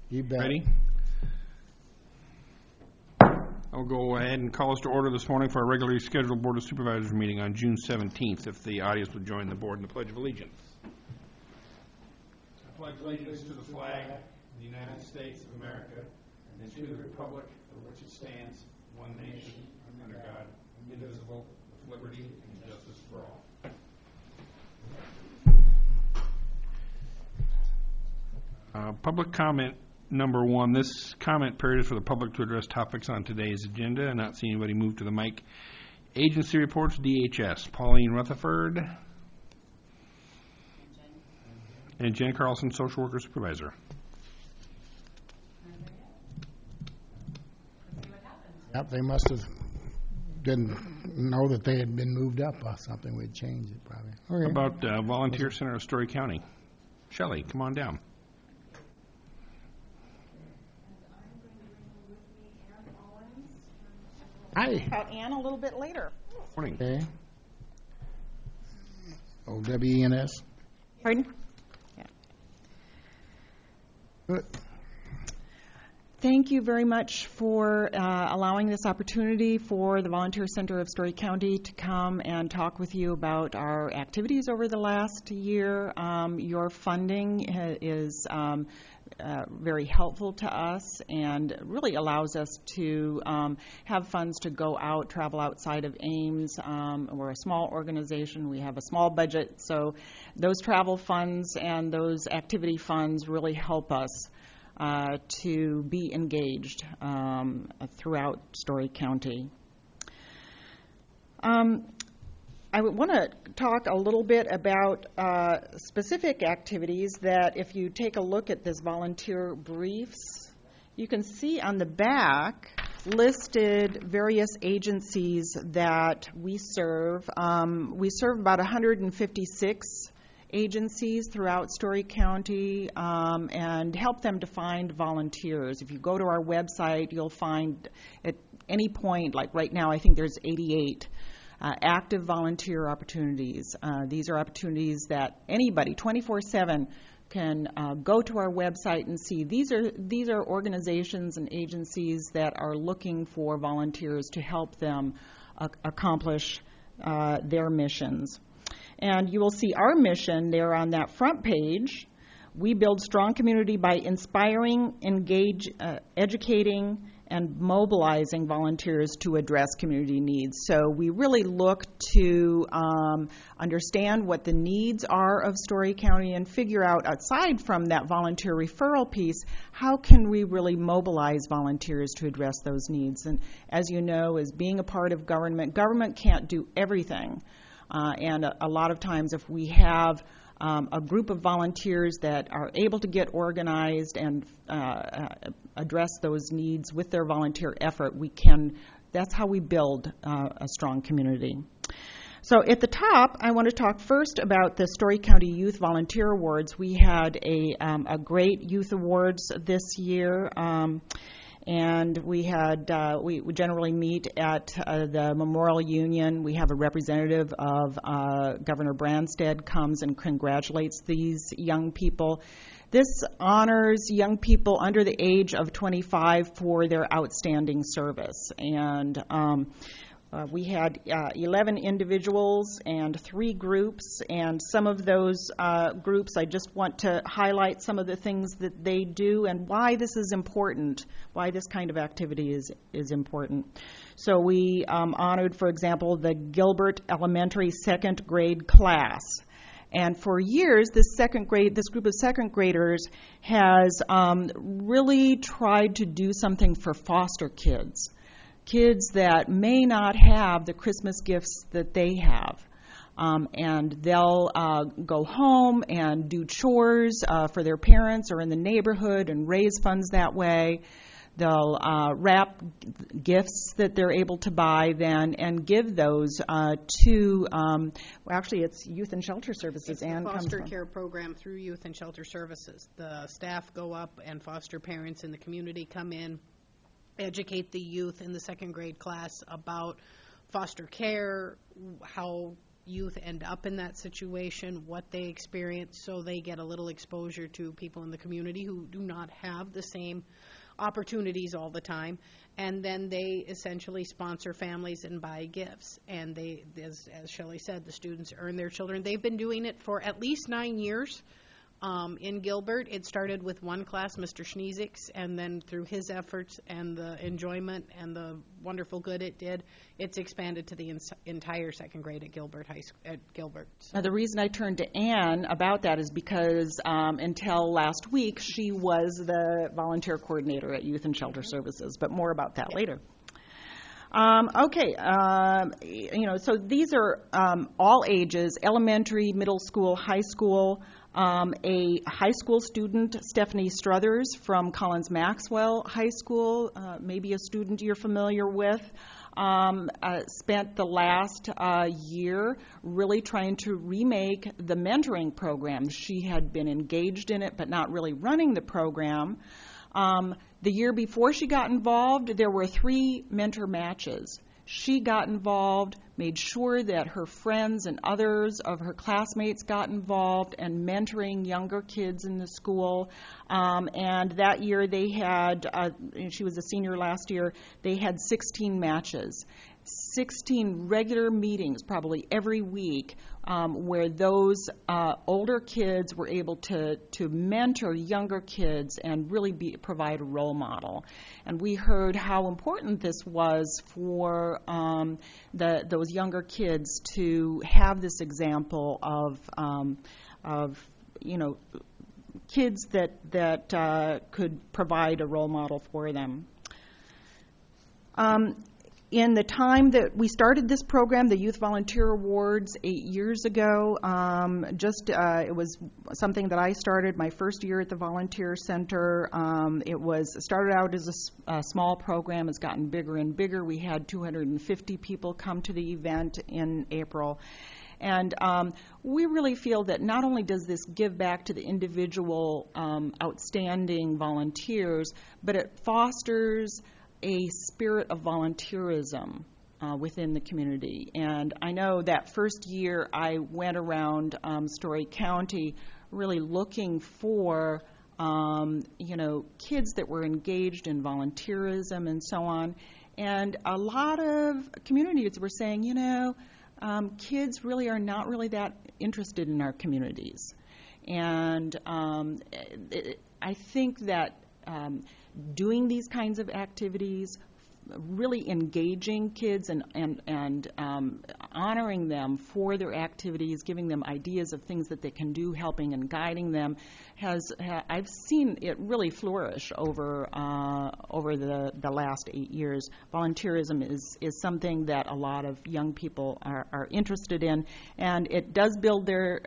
You bet. Ready? I'll go ahead and call us to order this morning for our regularly scheduled Board of Supervisors meeting on June 17th, if the audience would join the board in the Pledge of Allegiance. I pledge allegiance to the flag of the United States of America and to the republic for which it stands, one nation, under God, indivisible, with liberty and justice for all. Public comment number one. This comment period is for the public to address topics on today's agenda. Not seeing anybody move to the mic. Agency reports, DHS. Pauline Rutherford. And Jen Carlson, Social Worker Supervisor. Yep, they must have didn't know that they had been moved up or something. We'd change it probably. Okay. How about Volunteer Center of Story County? Shelley, come on down. Hi. About Ann a little bit later. Morning. Okay. OWENS. Pardon? Yeah. Good. Thank you very much for allowing this opportunity for the Volunteer Center of Story County to come and talk with you about our activities over the last year. Your funding is very helpful to us and really allows us to have funds to go out, travel outside of Ames. We're a small organization. We have a small budget, so those travel funds and those activity funds really help us to be engaged throughout Story County. I want to talk a little bit about specific activities that if you take a look at this volunteer briefs, you can see on the back listed various agencies that we serve. We serve about 156 agencies throughout Story County and help them to find volunteers. If you go to our website, you'll find at any point, like right now, I think there's 88 active volunteer opportunities. These are opportunities that anybody, 24/7, can go to our website and see. These are organizations and agencies that are looking for volunteers to help them accomplish their missions. And you will see our mission there on that front page. We build strong community by inspiring, educating, and mobilizing volunteers to address community needs. So we really look to understand what the needs are of Story County and figure out, outside from that volunteer referral piece, how can we really mobilize volunteers to address those needs. And as you know, as being a part of government can't do everything. And a lot of times if we have a group of volunteers that are able to get organized and address those needs with their volunteer effort, that's how we build a strong community. So at the top, I want to talk first about the Story County Youth Volunteer Awards. We had a great youth awards this year. And we generally meet at the Memorial Union. We have a representative of Governor Branstad comes and congratulates these young people. This honors young people under the age of 25 for their outstanding service. And we had 11 individuals and 3 groups, and some of those groups, I just want to highlight some of the things that they do and why this is important, why this kind of activity is important. So we honored, for example, the Gilbert Elementary second grade class. And for years, this group of second graders has really tried to do something for foster kids that may not have the Christmas gifts that they have. And they'll go home and do chores for their parents or in the neighborhood and raise funds that way. They'll wrap gifts that they're able to buy then and give those to, actually it's Youth and Shelter Services. It's the foster care program through Youth and Shelter Services. The staff go up and foster parents in the community come in, educate the youth in the second grade class about foster care, how youth end up in that situation, what they experience, so they get a little exposure to people in the community who do not have the same opportunities all the time. And then they essentially sponsor families and buy gifts. And they, as Shelley said, the students earn their children. They've been doing it for at least 9 years. In Gilbert, it started with one class, Mr. Schneezix, and then through his efforts and the enjoyment and the wonderful good it did, it's expanded to the entire second grade at Gilbert High School. At Gilbert. Now, the reason I turned to Ann about that is because until last week, she was the volunteer coordinator at Youth and Shelter Services, but more about that later. So these are all ages, elementary, middle school, high school. A high school student, Stephanie Struthers from Collins Maxwell High School, maybe a student you're familiar with, spent the last year really trying to remake the mentoring program. She had been engaged in it but not really running the program. The year before she got involved, there were 3 mentor matches. She got involved, made sure that her friends and others of her classmates got involved and mentoring younger kids in the school. And that year they had, she was a senior last year, they had 16 matches. 16 regular meetings, probably every week, where those older kids were able to mentor younger kids and really provide a role model. And we heard how important this was for those younger kids to have this example of kids that could provide a role model for them. In the time that we started this program, the Youth Volunteer Awards 8 years ago, it was something that I started my first year at the Volunteer Center. It started out as a small program. It's gotten bigger and bigger. We had 250 people come to the event in April. And we really feel that not only does this give back to the individual outstanding volunteers, but it fosters a spirit of volunteerism within the community. And I know that first year I went around Story County really looking for kids that were engaged in volunteerism and so on. And a lot of communities were saying, kids really are not really that interested in our communities. And I think that doing these kinds of activities, really engaging kids and honoring them for their activities, giving them ideas of things that they can do, helping and guiding them, I've seen it really flourish over the last 8 years. Volunteerism is something that a lot of young people are interested in, and it does build their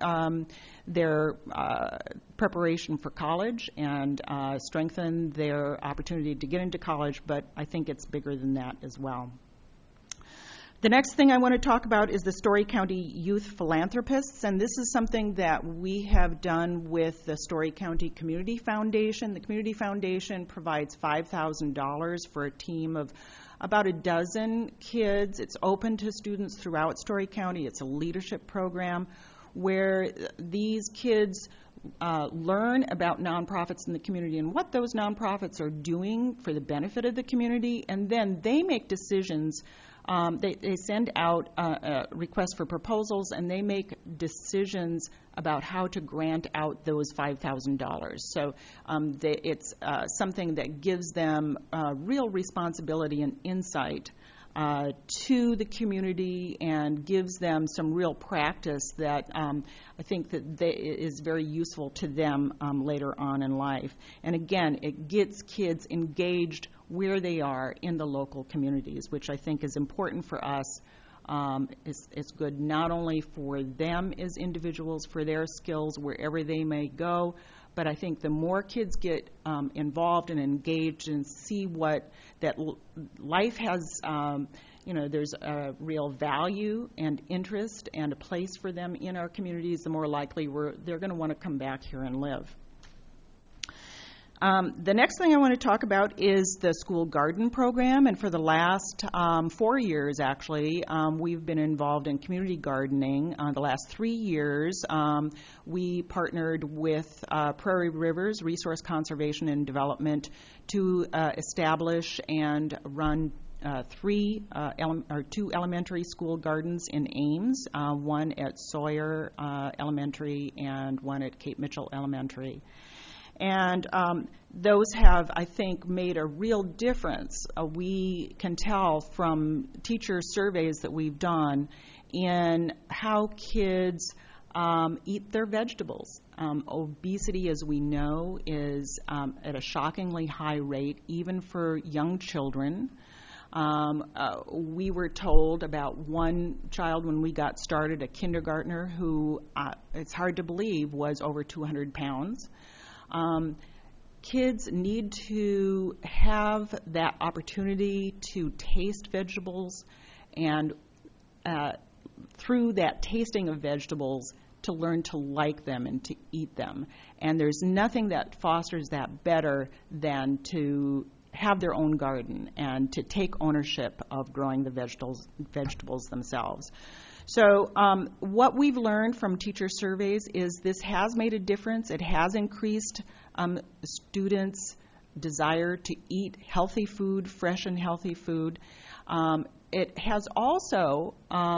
preparation for college and strengthen their opportunity to get into college, but I think it's bigger than that as well. The next thing I want to talk about is the Story County Youth Philanthropists, and this is something that we have done with the Story County Community Foundation. The Community Foundation provides $5,000 for a team of about a dozen kids. It's open to students throughout Story County. It's a leadership program where these kids learn about nonprofits in the community and what those nonprofits are doing for the benefit of the community, and then they make decisions. They send out requests for proposals, and they make decisions about how to grant out those $5,000. So it's something that gives them real responsibility and insight to the community and gives them some real practice that I think that is very useful to them later on in life. And again, it gets kids engaged where they are in the local communities, which I think is important for us. It's good not only for them as individuals, for their skills wherever they may go, but I think the more kids get involved and engaged and see that life has, there's a real value and interest and a place for them in our communities, the more likely they're going to want to come back here and live. The next thing I want to talk about is the school garden program, and for the last 4 years, actually, we've been involved in community gardening. The last 3 years, we partnered with Prairie Rivers Resource Conservation and Development to establish and run 2 elementary school gardens in Ames, one at Sawyer Elementary and one at Cape Mitchell Elementary. And those have, I think, made a real difference. We can tell from teacher surveys that we've done in how kids eat their vegetables. Obesity, as we know, is at a shockingly high rate, even for young children. We were told about one child when we got started, a kindergartner, who, it's hard to believe, was over 200 pounds. Kids need to have that opportunity to taste vegetables, and through that tasting of vegetables, to learn to like them and to eat them. And there's nothing that fosters that better than to have their own garden and to take ownership of growing the vegetables themselves. So what we've learned from teacher surveys is this has made a difference. It has increased students' desire to eat healthy food, fresh and healthy food. It has also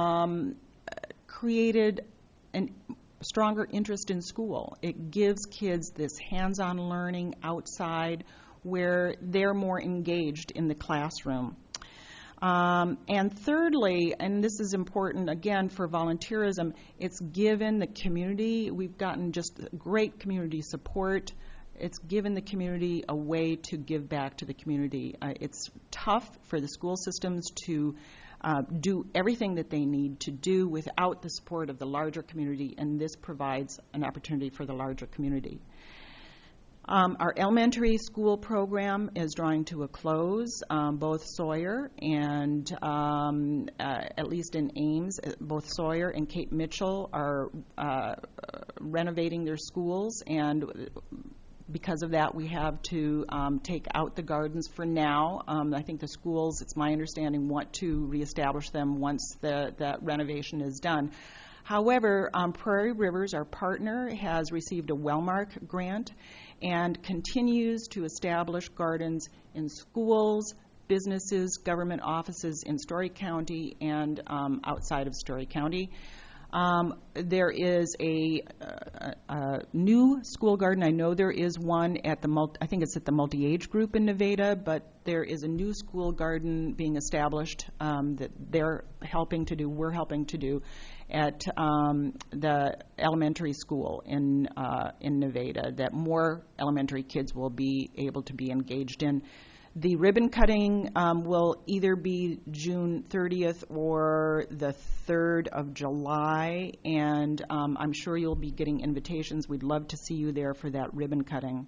created a stronger interest in school. It gives kids this hands-on learning outside where they're more engaged in the classroom. And thirdly, and this is important again for volunteerism, it's given the community, we've gotten just great community support. It's given the community a way to give back to the community. It's tough for the school systems to do everything that they need to do without the support of the larger community, and this provides an opportunity for the larger community. Our elementary school program is drawing to a close. Both Sawyer and, at least in Ames, both Sawyer and Cape Mitchell are renovating their schools, and because of that, we have to take out the gardens for now. I think the schools, it's my understanding, want to reestablish them once that renovation is done. However, Prairie Rivers, our partner, has received a Wellmark grant and continues to establish gardens in schools, businesses, government offices in Story County and outside of Story County. There is a new school garden. I know there is one at I think it's at the multi-age group in Nevada, but there is a new school garden being established that they're helping to do, we're helping to do, at the elementary school in Nevada, that more elementary kids will be able to be engaged in. The ribbon cutting will either be June 30th or the 3rd of July, and I'm sure you'll be getting invitations. We'd love to see you there for that ribbon cutting.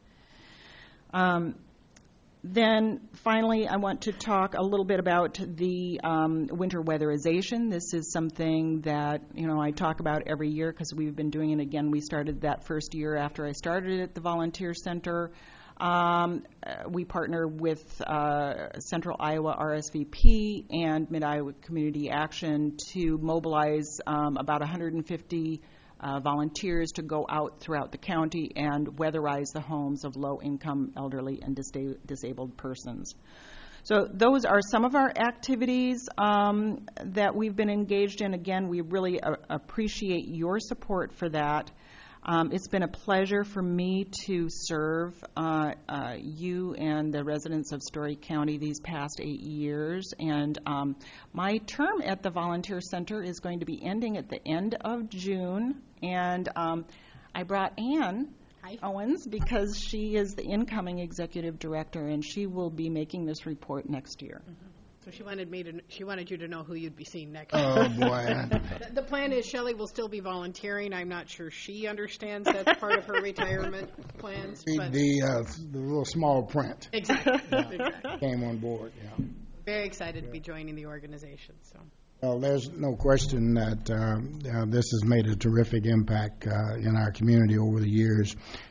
Then finally, I want to talk a little bit about the winter weatherization. This is something that, I talk about every year because we've been doing it again. We started that first year after I started at the Volunteer Center. We partner with Central Iowa RSVP and Mid-Iowa Community Action to mobilize about 150 volunteers to go out throughout the county and weatherize the homes of low-income, elderly, and disabled persons. So those are some of our activities that we've been engaged in. Again, we really appreciate your support for that. It's been a pleasure for me to serve you and the residents of Story County these past 8 years, and my term at the Volunteer Center is going to be ending at the end of June, and I brought Ann Owens because she is the incoming executive director, and she will be making this report next year. Mm-hmm. So she wanted you to know who you'd be seeing next. Oh, boy. The plan is Shelley will still be volunteering. I'm not sure she understands that's part of her retirement plans. But The little small print exactly. Exactly. came on board, yeah. Very excited to be joining the organization. So. Well, there's no question that this has made a terrific impact in our community over the years.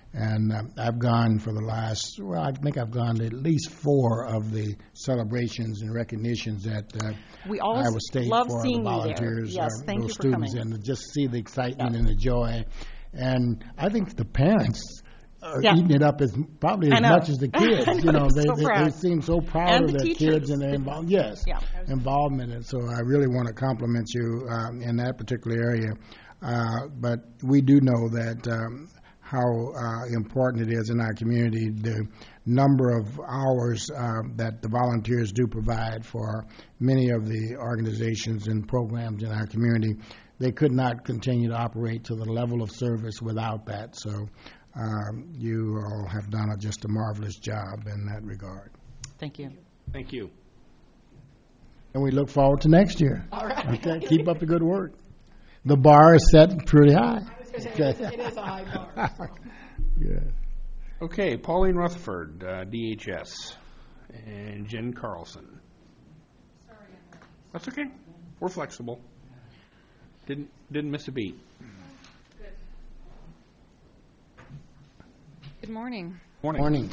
And I've gone for the last, well, I think I've gone to at least 4 of the celebrations and recognitions at We always Iowa State love for seeing the you there. volunteers, Yes, thank those you for students, coming. and to just see the excitement and the joy. And I think the parents are Yeah. eating it up as probably I as know. much as the kids. I know, You know, they're so they proud. seem so proud And of the their teachers. kids and their involvement. Yes, Yeah. involvement. And so I really want to compliment you in that particular area. But we do know that how important it is in our community, the number of hours that the volunteers do provide for many of the organizations and programs in our community. They could not continue to operate to the level of service without that. So you all have done just a marvelous job in that regard. Thank you. Thank you. And we look forward to next year. All right. Okay, keep up the good work. The bar is set pretty high. It is a high bar. Good. Okay, Pauline Rutherford, DHS, and Jen Carlson. That's okay. We're flexible. Didn't miss a beat. Good morning. Morning.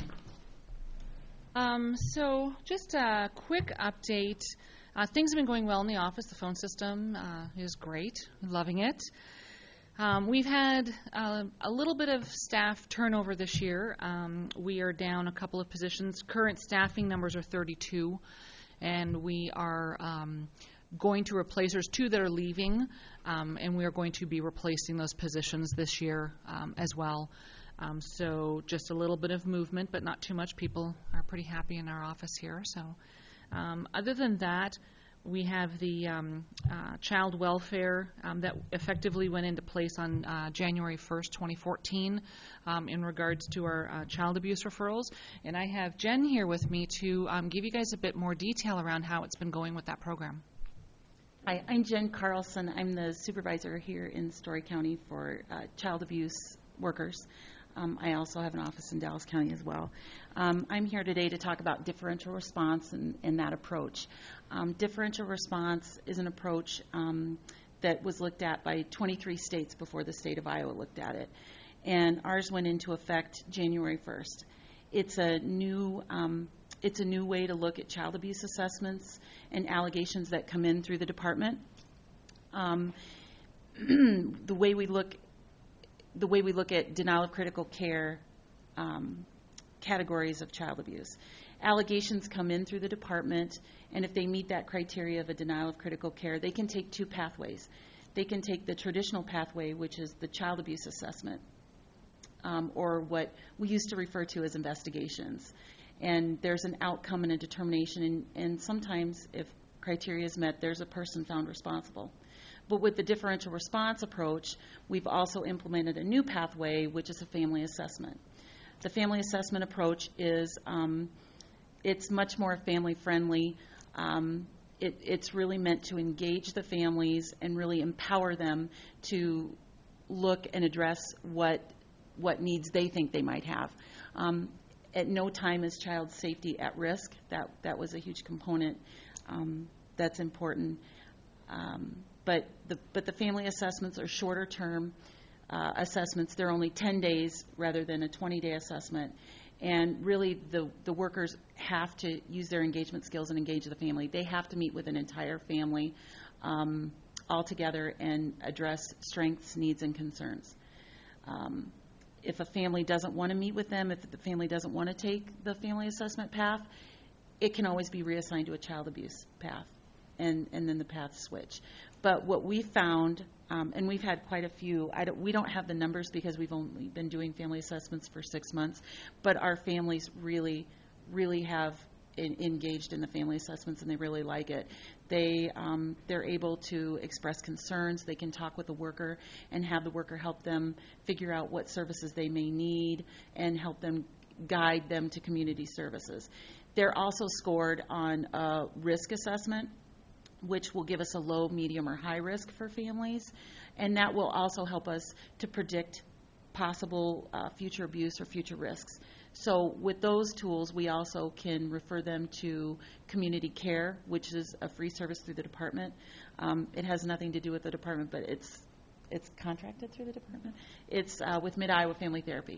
So just a quick update. Things have been going well in the office. The phone system is great. Loving it. We've had a little bit of staff turnover this year. We are down a couple of positions. Current staffing numbers are 32, and we are going to replace, there's 2 that are leaving, and we are going to be replacing those positions this year as well. So just a little bit of movement, but not too much. People are pretty happy in our office here. So other than that, we have the child welfare that effectively went into place on January 1st, 2014 in regards to our child abuse referrals. And I have Jen here with me to give you guys a bit more detail around how it's been going with that program. Hi, I'm Jen Carlson. I'm the supervisor here in Story County for child abuse workers. I also have an office in Dallas County as well. I'm here today to talk about differential response and that approach. Differential response is an approach that was looked at by 23 states before the state of Iowa looked at it. And ours went into effect January 1st. It's a new way to look at child abuse assessments and allegations that come in through the department. The way we look at denial of critical care categories of child abuse. Allegations come in through the department, and if they meet that criteria of a denial of critical care, they can take 2 pathways. They can take the traditional pathway, which is the child abuse assessment, or what we used to refer to as investigations. And there's an outcome and a determination, and sometimes if criteria is met, there's a person found responsible. But with the differential response approach, we've also implemented a new pathway, which is a family assessment. The family assessment approach is it's much more family-friendly. It's really meant to engage the families and really empower them to look and address what needs they think they might have. At no time is child safety at risk. That was a huge component that's important. But the family assessments are shorter term assessments. They're only 10 days rather than a 20-day assessment. And really the workers have to use their engagement skills and engage the family. They have to meet with an entire family all together and address strengths, needs, and concerns. If a family doesn't want to meet with them, if the family doesn't want to take the family assessment path, it can always be reassigned to a child abuse path, and then the paths switch. But what we found, and we've had quite a few, we don't have the numbers because we've only been doing family assessments for 6 months, but our families really, really have engaged in the family assessments, and they really like it. They're able to express concerns. They can talk with the worker and have the worker help them figure out what services they may need and help them guide them to community services. They're also scored on a risk assessment, which will give us a low, medium, or high risk for families, and that will also help us to predict possible future abuse or future risks. So with those tools, we also can refer them to community care, which is a free service through the department. It has nothing to do with the department, but it's contracted through the department. It's with Mid-Iowa Family Therapy.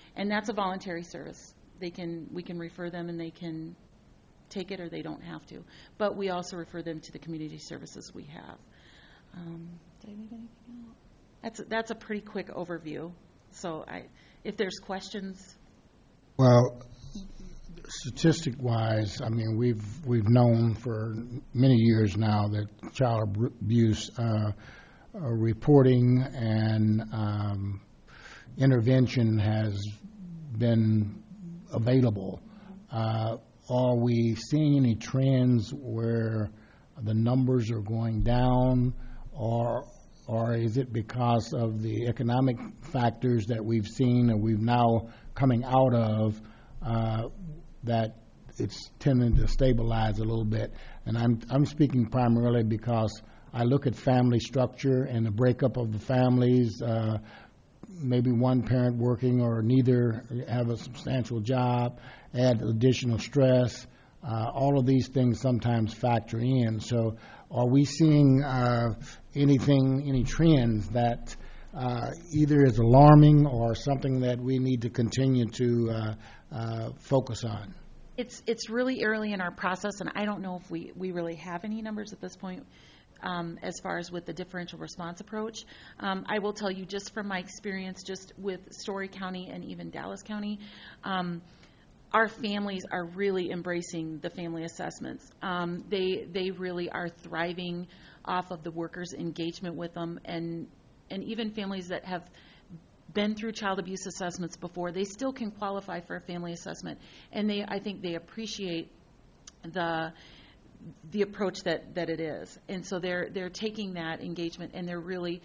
And that's a voluntary service. We can refer them and they can take it or they don't have to. But we also refer them to the community services we have. Did I leave anything out? That's a pretty quick overview. So if there's questions. Well, statistic-wise, I mean, we've known for many years now that child abuse reporting and intervention has been available. Are we seeing any trends where the numbers are going down, or is it because of the economic factors that we've seen and we've now coming out of that it's tending to stabilize a little bit? And I'm speaking primarily because I look at family structure and the breakup of the families, maybe one parent working or neither have a substantial job, add additional stress. All of these things sometimes factor in. So are we seeing any trends that either is alarming or something that we need to continue to focus on? It's really early in our process, and I don't know if we really have any numbers at this point as far as with the differential response approach. I will tell you just from my experience just with Story County and even Dallas County, our families are really embracing the family assessments. They really are thriving off of the workers' engagement with them, and even families that have been through child abuse assessments before, they still can qualify for a family assessment, and I think they appreciate the approach that it is, and so they're taking that engagement and they're really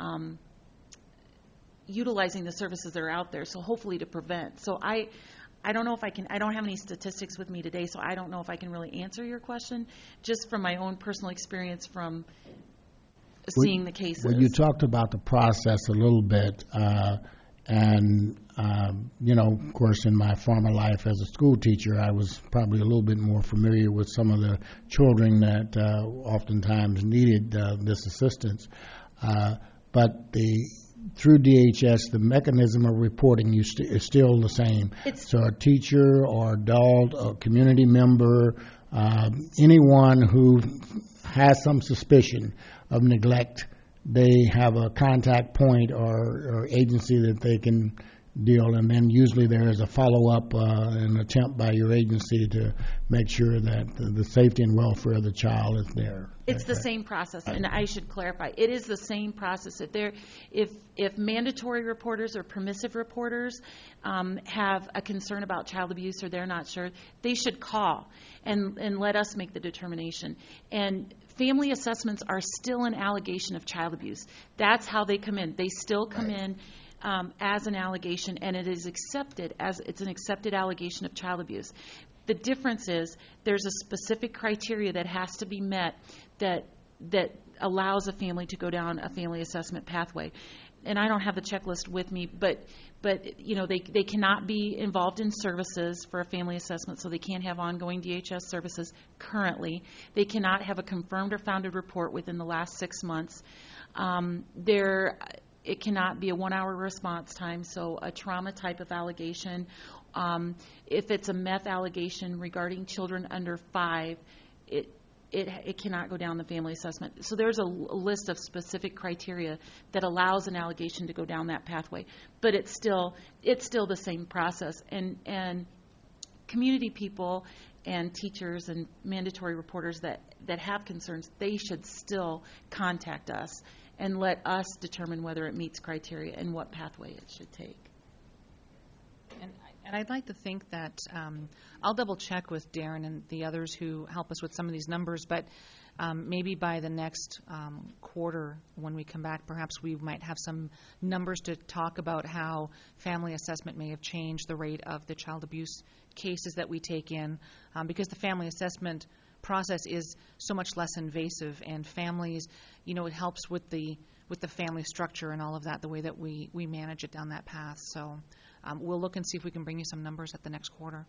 utilizing the services that are out there. So hopefully to prevent. So I don't know if I can. I don't have any statistics with me today, so I don't know if I can really answer your question. Just from my own personal experience from seeing the cases. Well, you talked about the process a little bit, and of course, in my former life as a school teacher, I was probably a little bit more familiar with some of the children that oftentimes needed this assistance. But through DHS, the mechanism of reporting is still the same. So a teacher or adult or community member, anyone who has some suspicion of neglect, they have a contact point or agency that they can deal, and then usually there is a follow-up, an attempt by your agency to make sure that the safety and welfare of the child is there. It's the same process, and I should clarify, it is the same process. If mandatory reporters or permissive reporters have a concern about child abuse or they're not sure, they should call and let us make the determination. And family assessments are still an allegation of child abuse. That's how they come in. They still come in as an allegation, and it is accepted as it's an accepted allegation of child abuse. The difference is there's a specific criteria that has to be met that allows a family to go down a family assessment pathway. And I don't have the checklist with me, but they cannot be involved in services for a family assessment, so they can't have ongoing DHS services currently. They cannot have a confirmed or founded report within the last 6 months. It cannot be a 1-hour response time, so a trauma type of allegation. If it's a meth allegation regarding children under 5, it cannot go down the family assessment. So there's a list of specific criteria that allows an allegation to go down that pathway. But it's still the same process. And community people and teachers and mandatory reporters that have concerns, they should still contact us and let us determine whether it meets criteria and what pathway it should take. And I'd like to think that I'll double check with Darren and the others who help us with some of these numbers, but maybe by the next quarter when we come back, perhaps we might have some numbers to talk about how family assessment may have changed the rate of the child abuse cases that we take in, because the family assessment process is so much less invasive, and families, it helps with the family structure and all of that, the way that we manage it down that path. So we'll look and see if we can bring you some numbers at the next quarter.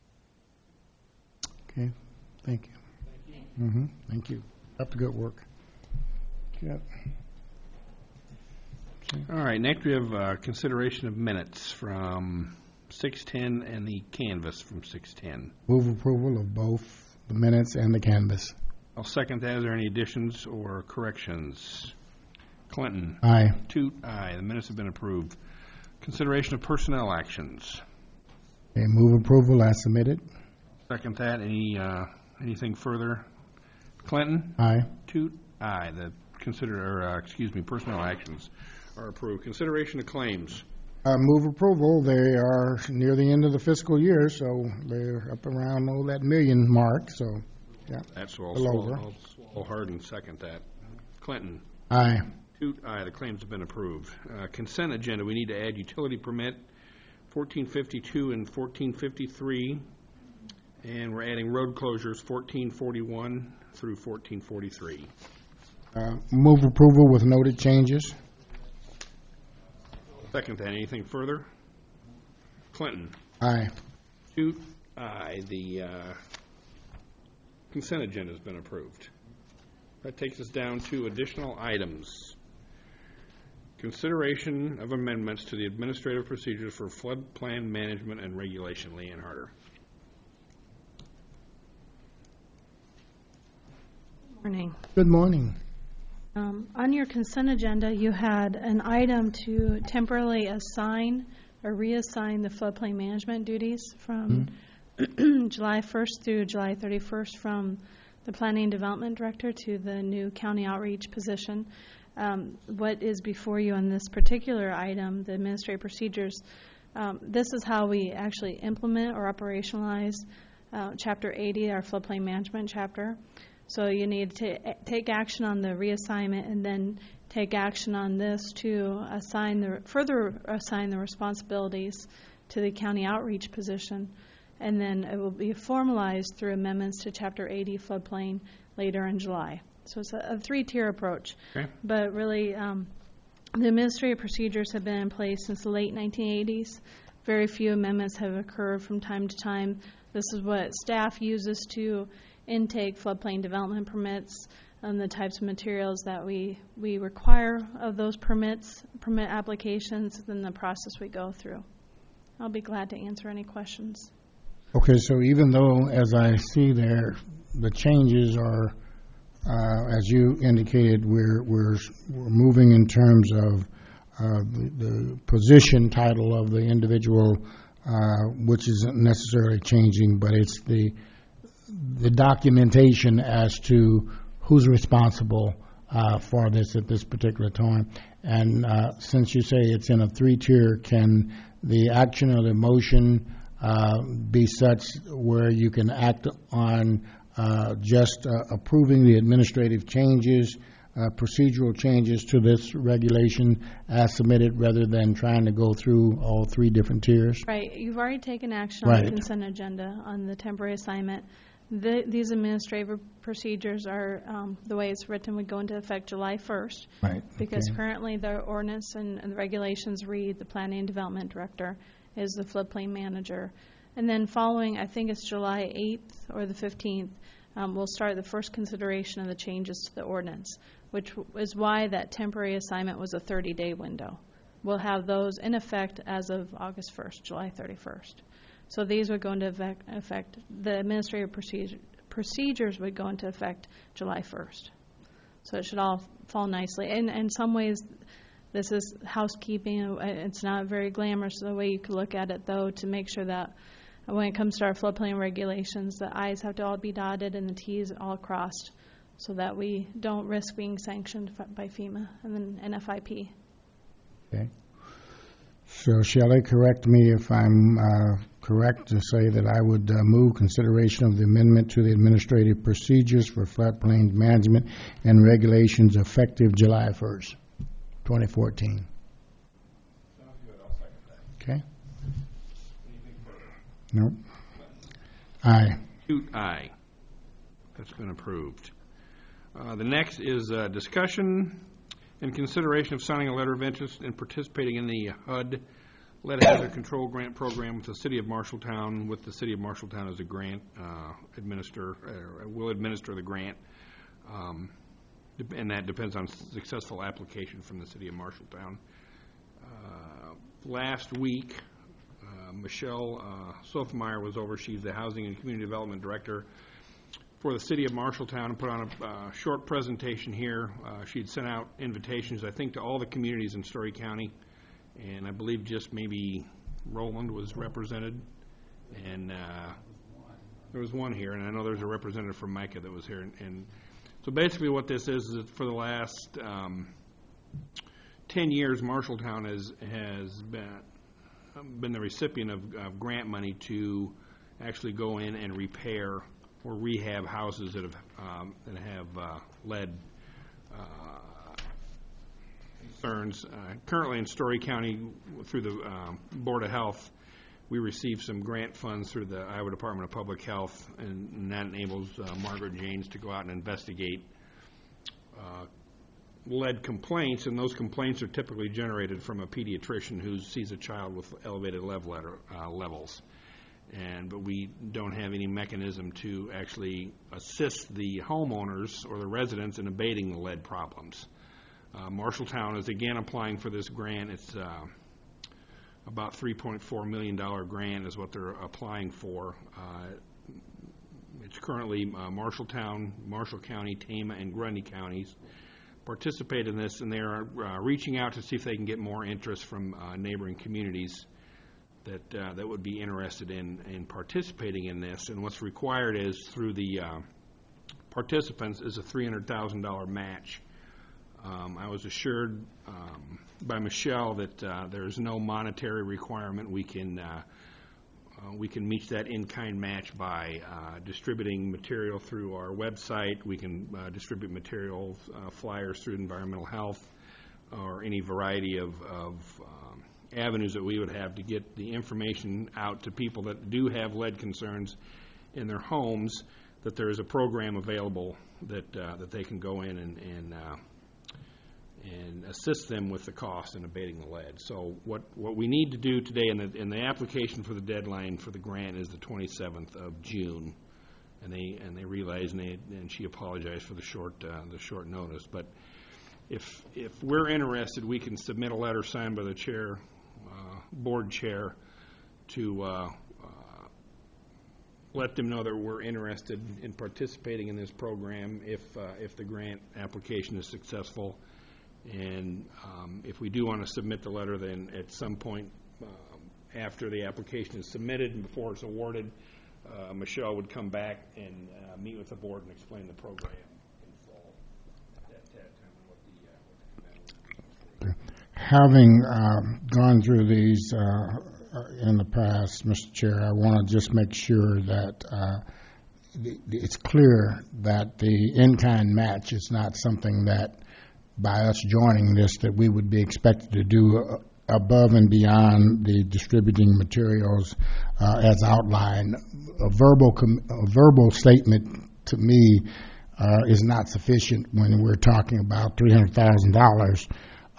Okay, thank you. Thank you. Up to good work. Yeah. All right, next we have consideration of minutes from 6:10 and the canvas from 6:10. Move approval of both the minutes and the canvas. I'll second that. Is there any additions or corrections? Clinton? Aye. Toot? Aye. The minutes have been approved. Consideration of personnel actions. Okay, move approval as submitted. Second that. Anything further? Clinton? Aye. Toot? Aye. The personnel actions are approved. Consideration of claims. Move approval. They are near the end of the fiscal year, so they're up around that million mark, so, yeah. That's all. Little over. I'll swallow hard and second that. Clinton? Aye. Toot? Aye. The claims have been approved. Consent agenda. We need to add utility permit 1452 and 1453. And we're adding road closures 1441 through 1443. Move approval with noted changes. Second that. Anything further? Clinton? Aye. Toot? Aye. The consent agenda has been approved. That takes us down to additional items. Consideration of amendments to the administrative procedures for floodplain management and regulation. Leanne Harder. Morning. Good morning. On your consent agenda, you had an item to temporarily assign or reassign the floodplain management duties from July 1st through July 31st from the Planning and Development Director to the new County Outreach position. What is before you on this particular item, the administrative procedures, this is how we actually implement or operationalize Chapter 80, our floodplain management chapter. So you need to take action on the reassignment and then take action on this to further assign the responsibilities to the county outreach position. And then it will be formalized through amendments to Chapter 80 floodplain later in July. So it's a three-tier approach. Okay. But really, the administrative procedures have been in place since the late 1980s. Very few amendments have occurred from time to time. This is what staff uses to intake floodplain development permits and the types of materials that we require of those permit applications, and the process we go through. I'll be glad to answer any questions. Okay, so even though, as I see there, the changes are, as you indicated, we're moving in terms of the position title of the individual, which isn't necessarily changing, but it's the documentation as to who's responsible for this at this particular time. And since you say it's in a three-tier, can the action or the motion be such where you can act on just approving the administrative changes, procedural changes to this regulation as submitted, rather than trying to go through all three different tiers? Right. You've already taken action on the consent agenda on the temporary assignment. These administrative procedures are, the way it's written, would go into effect July 1st. Right. Because currently the ordinance and the regulations read the Planning and Development Director is the floodplain manager. And then following, I think it's July 8th or the 15th, we'll start the first consideration of the changes to the ordinance, which is why that temporary assignment was a 30-day window. We'll have those in effect as of August 1st, July 31st. So these would go into effect, the administrative procedures would go into effect July 1st. So it should all fall nicely. And in some ways, this is housekeeping. It's not very glamorous the way you could look at it, though, to make sure that when it comes to our floodplain regulations, the I's have to all be dotted and the T's all crossed so that we don't risk being sanctioned by FEMA and then NFIP. Okay. So Shelley, correct me if I'm correct to say that I would move consideration of the amendment to the administrative procedures for floodplain management and regulations effective July 1st, 2014. Sounds good. I'll second that. Okay? Anything further? Nope. Aye. Toot? Aye. That's been approved. The next is discussion and consideration of signing a letter of interest and participating in the HUD Lead Hazard Control Grant Program with the City of Marshalltown, with the City of Marshalltown as a grant will administer the grant, and that depends on successful application from the City of Marshalltown. last week, Michelle Sophmeyer was over. She's the Housing and Community Development Director for the City of Marshalltown, and put on a short presentation here. She'd sent out invitations, I think, to all the communities in Story County, and I believe just maybe Roland was represented, and there was one here, and I know there's a representative from Micah that was here. And so basically what this is that for the last 10 years, Marshalltown has been the recipient of grant money to actually go in and repair or rehab houses that have lead concerns. Currently in Story County, through the Board of Health, we receive some grant funds through the Iowa Department of Public Health, and that enables Margaret Janes to go out and investigate lead complaints, and those complaints are typically generated from a pediatrician who sees a child with elevated lead levels. But we don't have any mechanism to actually assist the homeowners or the residents in abating the lead problems. Marshalltown is again applying for this grant. It's about $3.4 million grant is what they're applying for. It's currently Marshalltown, Marshall County, Tama, and Grundy counties participate in this, and they are reaching out to see if they can get more interest from neighboring communities that would be interested in participating in this. And what's required is, through the participants, is a $300,000 match. I was assured by Michelle that there's no monetary requirement. We can meet that in-kind match by distributing material through our website. We can distribute materials, flyers through environmental health, or any variety of avenues that we would have to get the information out to people that do have lead concerns in their homes, that there is a program available that they can go in and assist them with the cost in abating the lead. So what we need to do today, in the application for the deadline for the grant is the 27th of June, and they realize, and she apologized for the short notice. But if we're interested, we can submit a letter signed by the chair, board chair, to let them know that we're interested in participating in this program if the grant application is successful. And if we do want to submit the letter, then at some point after the application is submitted and before it's awarded, Michelle would come back and meet with the board and explain the program in full. At that time, what the commitment would be. Having gone through these in the past, Mr. Chair, I want to just make sure that it's clear that the in-kind match is not something that, by us joining this, that we would be expected to do above and beyond the distributing materials as outlined. A verbal statement to me is not sufficient when we're talking about $300,000.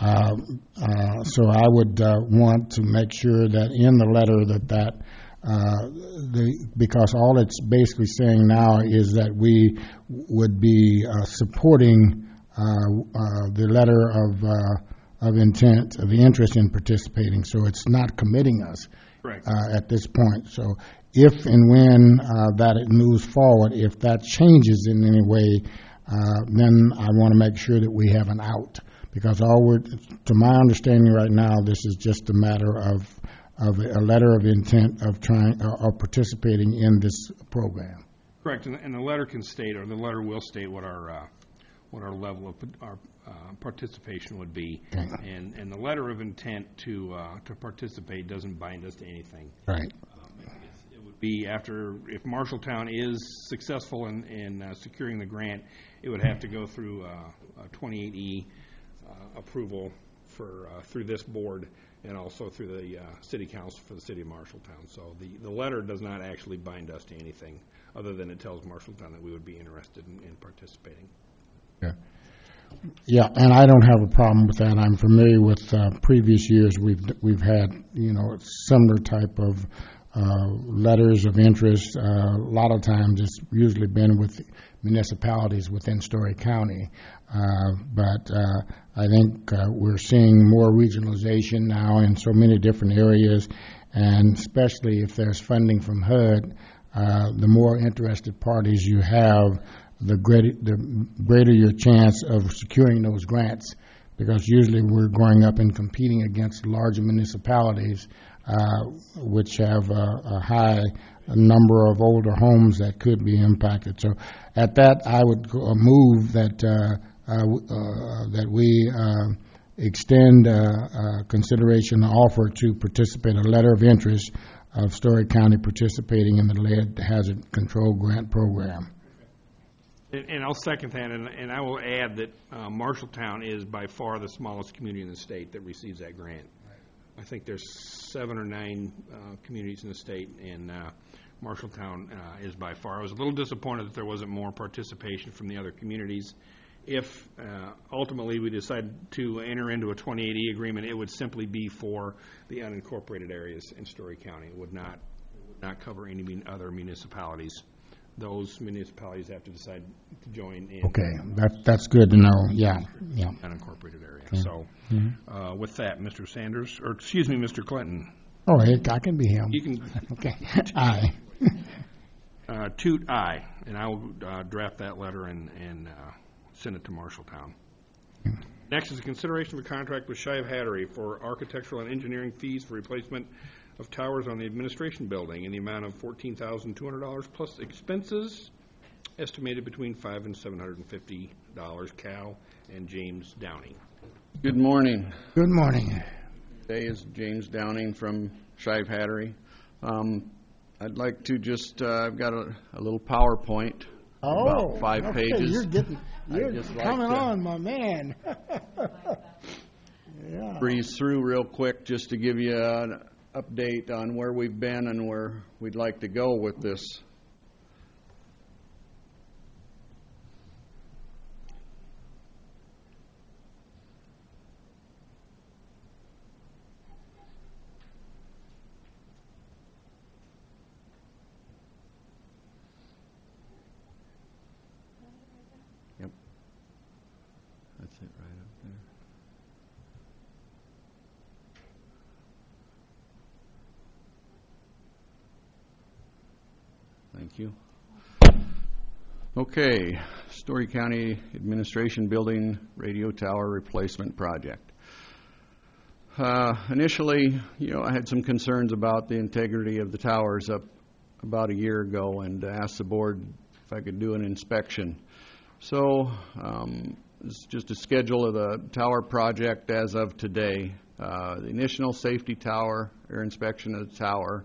So I would want to make sure that in the letter because all it's basically saying now is that we would be supporting the letter of intent, of the interest in participating. So it's not committing us at this point. So if and when that it moves forward, if that changes in any way, then I want to make sure that we have an out. Because to my understanding right now, this is just a matter of a letter of intent of participating in this program. Correct, and the letter can state, or the letter will state, what our level of our participation would be, and the letter of intent to participate doesn't bind us to anything. Right. It would be if Marshalltown is successful in securing the grant, it would have to go through a 28E approval through this board, and also through the city council for the city of Marshalltown. So the letter does not actually bind us to anything, other than it tells Marshalltown that we would be interested in participating. Yeah, and I don't have a problem with that. I'm familiar with previous years. We've had similar type of letters of interest. A lot of times it's usually been with municipalities within Story County. But I think we're seeing more regionalization now in so many different areas, and especially if there's funding from HUD, the more interested parties you have, the greater your chance of securing those grants, because usually we're going up and competing against larger municipalities which have a high number of older homes that could be impacted. So at that, I would move that that we extend consideration offer to participate, a letter of interest of Story County participating in the Lead Hazard Control Grant Program. And I'll second that, and I will add that Marshalltown is by far the smallest community in the state that receives that grant. I think there's 7 or 9 communities in the state, and Marshalltown is by far. I was a little disappointed that there wasn't more participation from the other communities. If ultimately we decide to enter into a 2080 agreement, it would simply be for the unincorporated areas in Story County. It would not cover any other municipalities. Those municipalities have to decide to join in. Okay, that's good to know. Yeah. Unincorporated area. So, with that, Mr. Sanders, or excuse me, Mr. Clinton. Oh, hey, I can be him. You can. Okay. Aye. Toot aye, and I will draft that letter and send it to Marshalltown. Next is a consideration of a contract with Shive Hattery for architectural and engineering fees for replacement of towers on the administration building in the amount of $14,200 plus expenses, estimated between $500 and $750. Cal and James Downing. Good morning. Good morning. Today is James Downing from Shive Hattery. I'd like to just, I've got a little PowerPoint, about 5 pages. You're coming on, my man. Yeah. Breeze through real quick just to give you an update on where we've been and where we'd like to go with this. Yep. That's it right up there. Thank you. Okay, Story County Administration Building Radio Tower Replacement Project. Initially, I had some concerns about the integrity of the towers up about a year ago and asked the board if I could do an inspection. So, it's just a schedule of the tower project as of today. The initial safety tower, or inspection of the tower,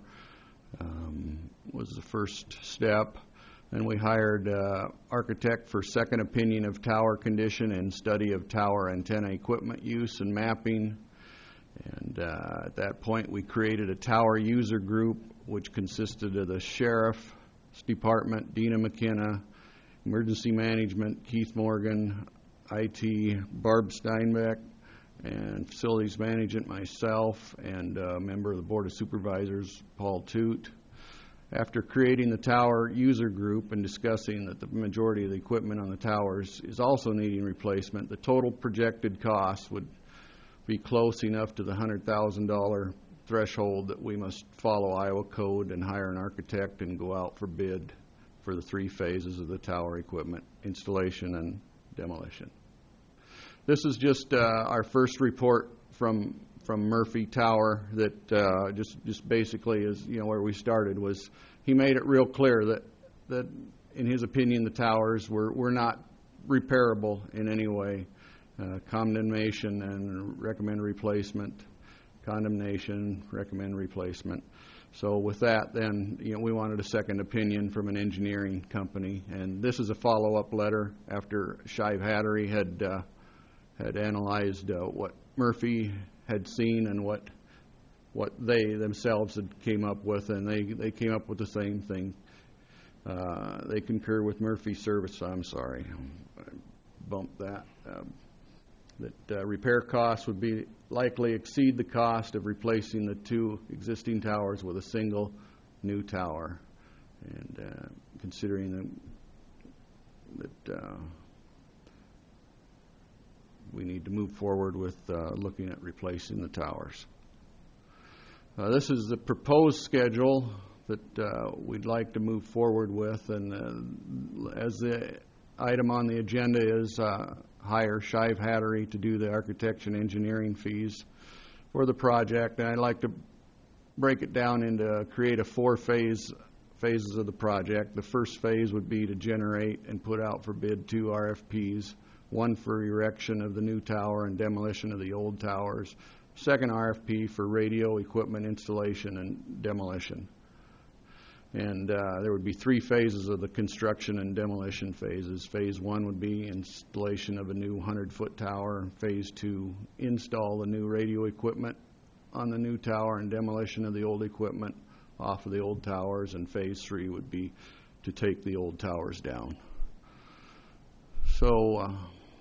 was the first step. Then we hired architect for second opinion of tower condition and study of tower antenna equipment use and mapping. And at that point, we created a tower user group, which consisted of the Sheriff's Department, Dina McKenna, Emergency Management, Keith Morgan, IT, Barb Steinbeck, and Facilities Management, myself, and a member of the Board of Supervisors, Paul Toot. After creating the tower user group and discussing that the majority of the equipment on the towers is also needing replacement, the total projected cost would be close enough to the $100,000 threshold that we must follow Iowa code and hire an architect and go out for bid for the 3 phases of the tower equipment, installation and demolition. This is just our first report from Murphy Tower that just basically is, where we started. Was he made it real clear that in his opinion the towers were not repairable in any way. Condemnation and recommend replacement. Condemnation, recommend replacement. So with that, then we wanted a second opinion from an engineering company, and this is a follow-up letter after Shive Hattery had analyzed what Murphy had seen and what they themselves had came up with, and they came up with the same thing. They concur with Murphy's service. I'm sorry, I bumped that. That repair costs would be likely exceed the cost of replacing the 2 existing towers with a single new tower. And considering that we need to move forward with looking at replacing the towers. This is the proposed schedule that we'd like to move forward with, and as the item on the agenda is hire Shive Hattery to do the architecture and engineering fees for the project. And I'd like to break it down into create a phases of the project. The first phase would be to generate and put out for bid 2 RFPs, one for erection of the new tower and demolition of the old towers. Second RFP for radio equipment installation and demolition. And there would be 3 phases of the construction and demolition phases. Phase 1 would be installation of a new 100-foot tower. Phase 2, install the new radio equipment on the new tower and demolition of the old equipment off of the old towers. And Phase 3 would be to take the old towers down. So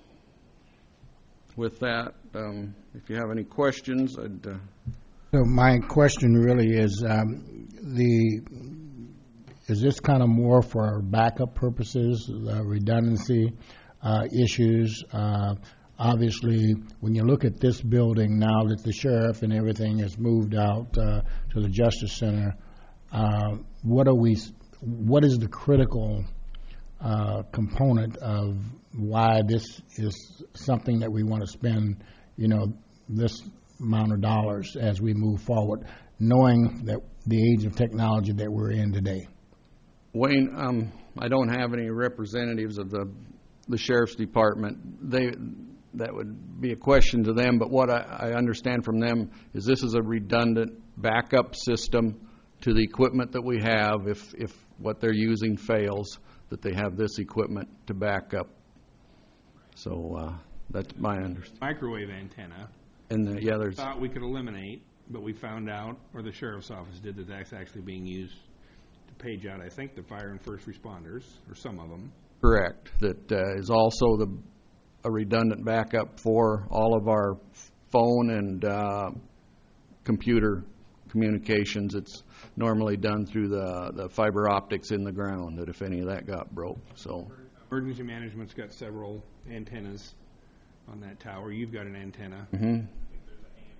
with that, if you have any questions, I'd... So my question really is, is this kind of more for backup purposes, redundancy issues? Obviously, when you look at this building now that the sheriff and everything has moved out to the Justice Center, what is the critical component of why this is something that we want to spend, this amount of dollars as we move forward, knowing that the age of technology that we're in today? Wayne, I don't have any representatives of the Sheriff's Department. That would be a question to them, but what I understand from them is this is a redundant backup system to the equipment that we have if what they're using fails, that they have this equipment to back up. So that's my understanding. Microwave antenna. And there's... Thought we could eliminate, but we found out, or the sheriff's office did, that that's actually being used to page out, I think, the fire and first responders, or some of them. Correct. That is also a redundant backup for all of our phone and computer communications. It's normally done through the fiber optics in the ground, that if any of that got broke. So emergency management's got several antennas on that tower. You've got an antenna. Mm-hmm. There's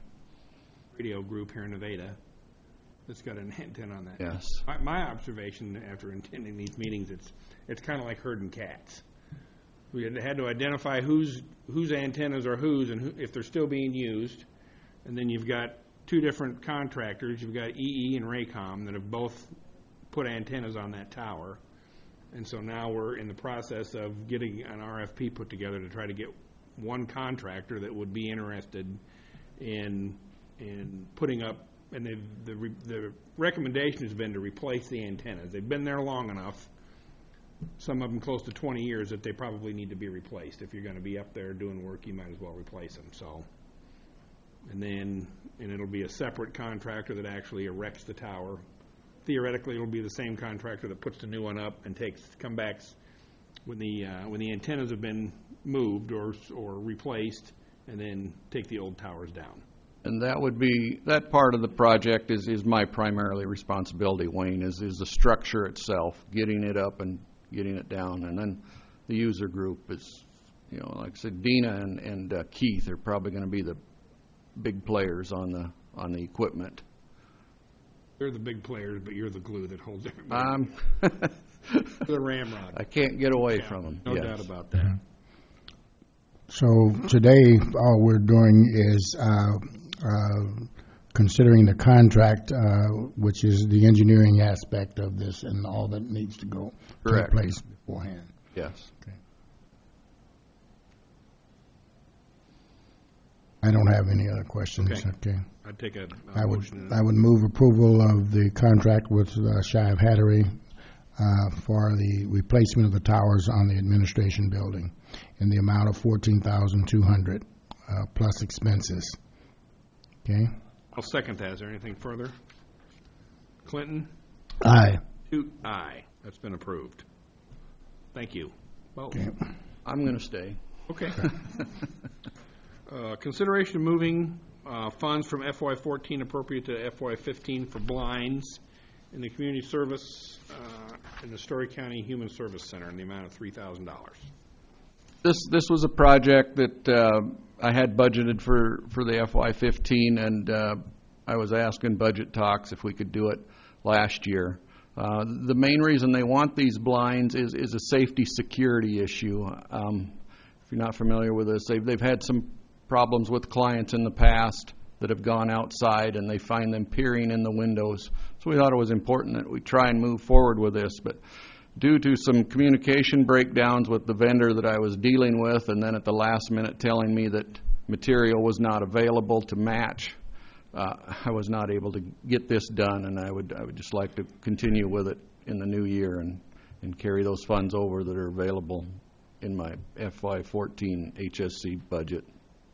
a radio group here in Nevada that's got an antenna on that. Yes. My observation after attending these meetings, it's kind of like herding cats. We had to identify whose antennas are whose and if they're still being used. And then you've got 2 different contractors. You've got EE and Raycom that have both put antennas on that tower. And so now we're in the process of getting an RFP put together to try to get one contractor that would be interested in putting up, and the recommendation has been to replace the antennas. They've been there long enough, some of them close to 20 years, that they probably need to be replaced. If you're going to be up there doing work, you might as well replace them. So, and it'll be a separate contractor that actually erects the tower. Theoretically, it'll be the same contractor that puts the new one up and come back when the antennas have been moved or replaced, and then take the old towers down. And that part of the project is my primarily responsibility, Wayne, is the structure itself, getting it up and getting it down. And then the user group is, like I said, Dina and Keith are probably going to be the big players on the equipment. They're the big players, but you're the glue that holds everybody. The ramrod. I can't get away from them. No doubt about that. So today, all we're doing is considering the contract, which is the engineering aspect of this and all that needs to go take place beforehand. Yes. Okay. I don't have any other questions. Okay. I'd take a motion. I would move approval of the contract with Shive Hattery for the replacement of the towers on the administration building in the amount of $14,200 plus expenses. Okay. I'll second that. Is there anything further? Clinton? Aye. Aye. That's been approved. Thank you. Both. Okay. I'm going to stay. Okay. Consideration of moving funds from FY14 appropriate to FY15 for blinds in the community service in the Story County Human Service Center in the amount of $3,000. This was a project that I had budgeted for the FY15, and I was asking budget talks if we could do it last year. The main reason they want these blinds is a safety security issue. If you're not familiar with this, they've had some problems with clients in the past that have gone outside and they find them peering in the windows. So we thought it was important that we try and move forward with this, but due to some communication breakdowns with the vendor that I was dealing with, and then at the last minute telling me that material was not available to match, I was not able to get this done, and I would just like to continue with it in the new year and carry those funds over that are available in my FY14 HSC budget.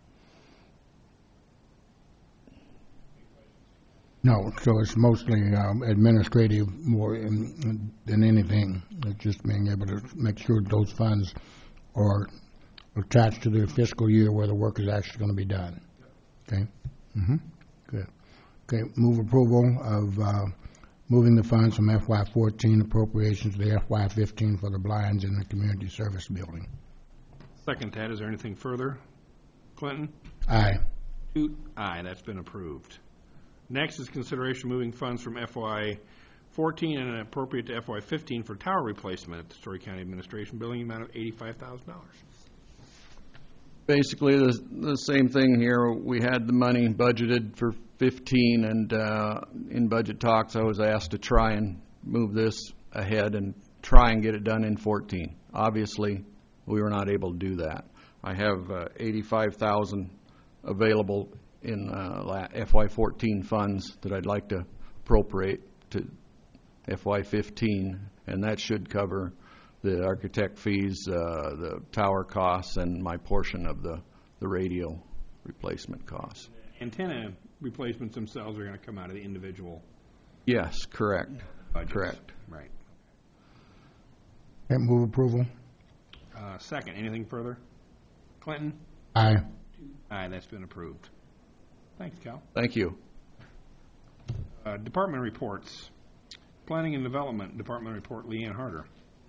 No, so it's mostly administrative more than anything. It's just being able to make sure those funds are attached to the fiscal year where the work is actually going to be done. Okay? Mm-hmm. Good. Okay, move approval of moving the funds from FY14 appropriations to the FY15 for the blinds in the community service building. Second that. Is there anything further? Clinton? Aye. Toots? Aye. That's been approved. Next is consideration moving funds from FY14 and appropriate to FY15 for tower replacement at the Story County Administration Building, amount of $85,000. Basically, the same thing here. We had the money budgeted for 15, and in budget talks, I was asked to try and move this ahead and try and get it done in 14. Obviously, we were not able to do that. I have $85,000 available in FY14 funds that I'd like to appropriate to FY15, and that should cover the architect fees, the tower costs, and my portion of the radio replacement costs. Antenna replacements themselves are going to come out of the individual Yes, correct. budgets. Correct. Right. Okay, move approval. Second, anything further? Clinton? Aye. Aye, that's been approved. Thanks, Cal. Thank you. Department reports. Planning and Development Department report, Leanne Harder.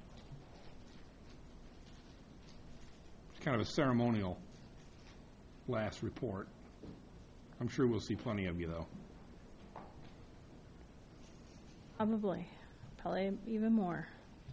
It's kind of a ceremonial last report. I'm sure we'll see plenty of you, though. Probably even more.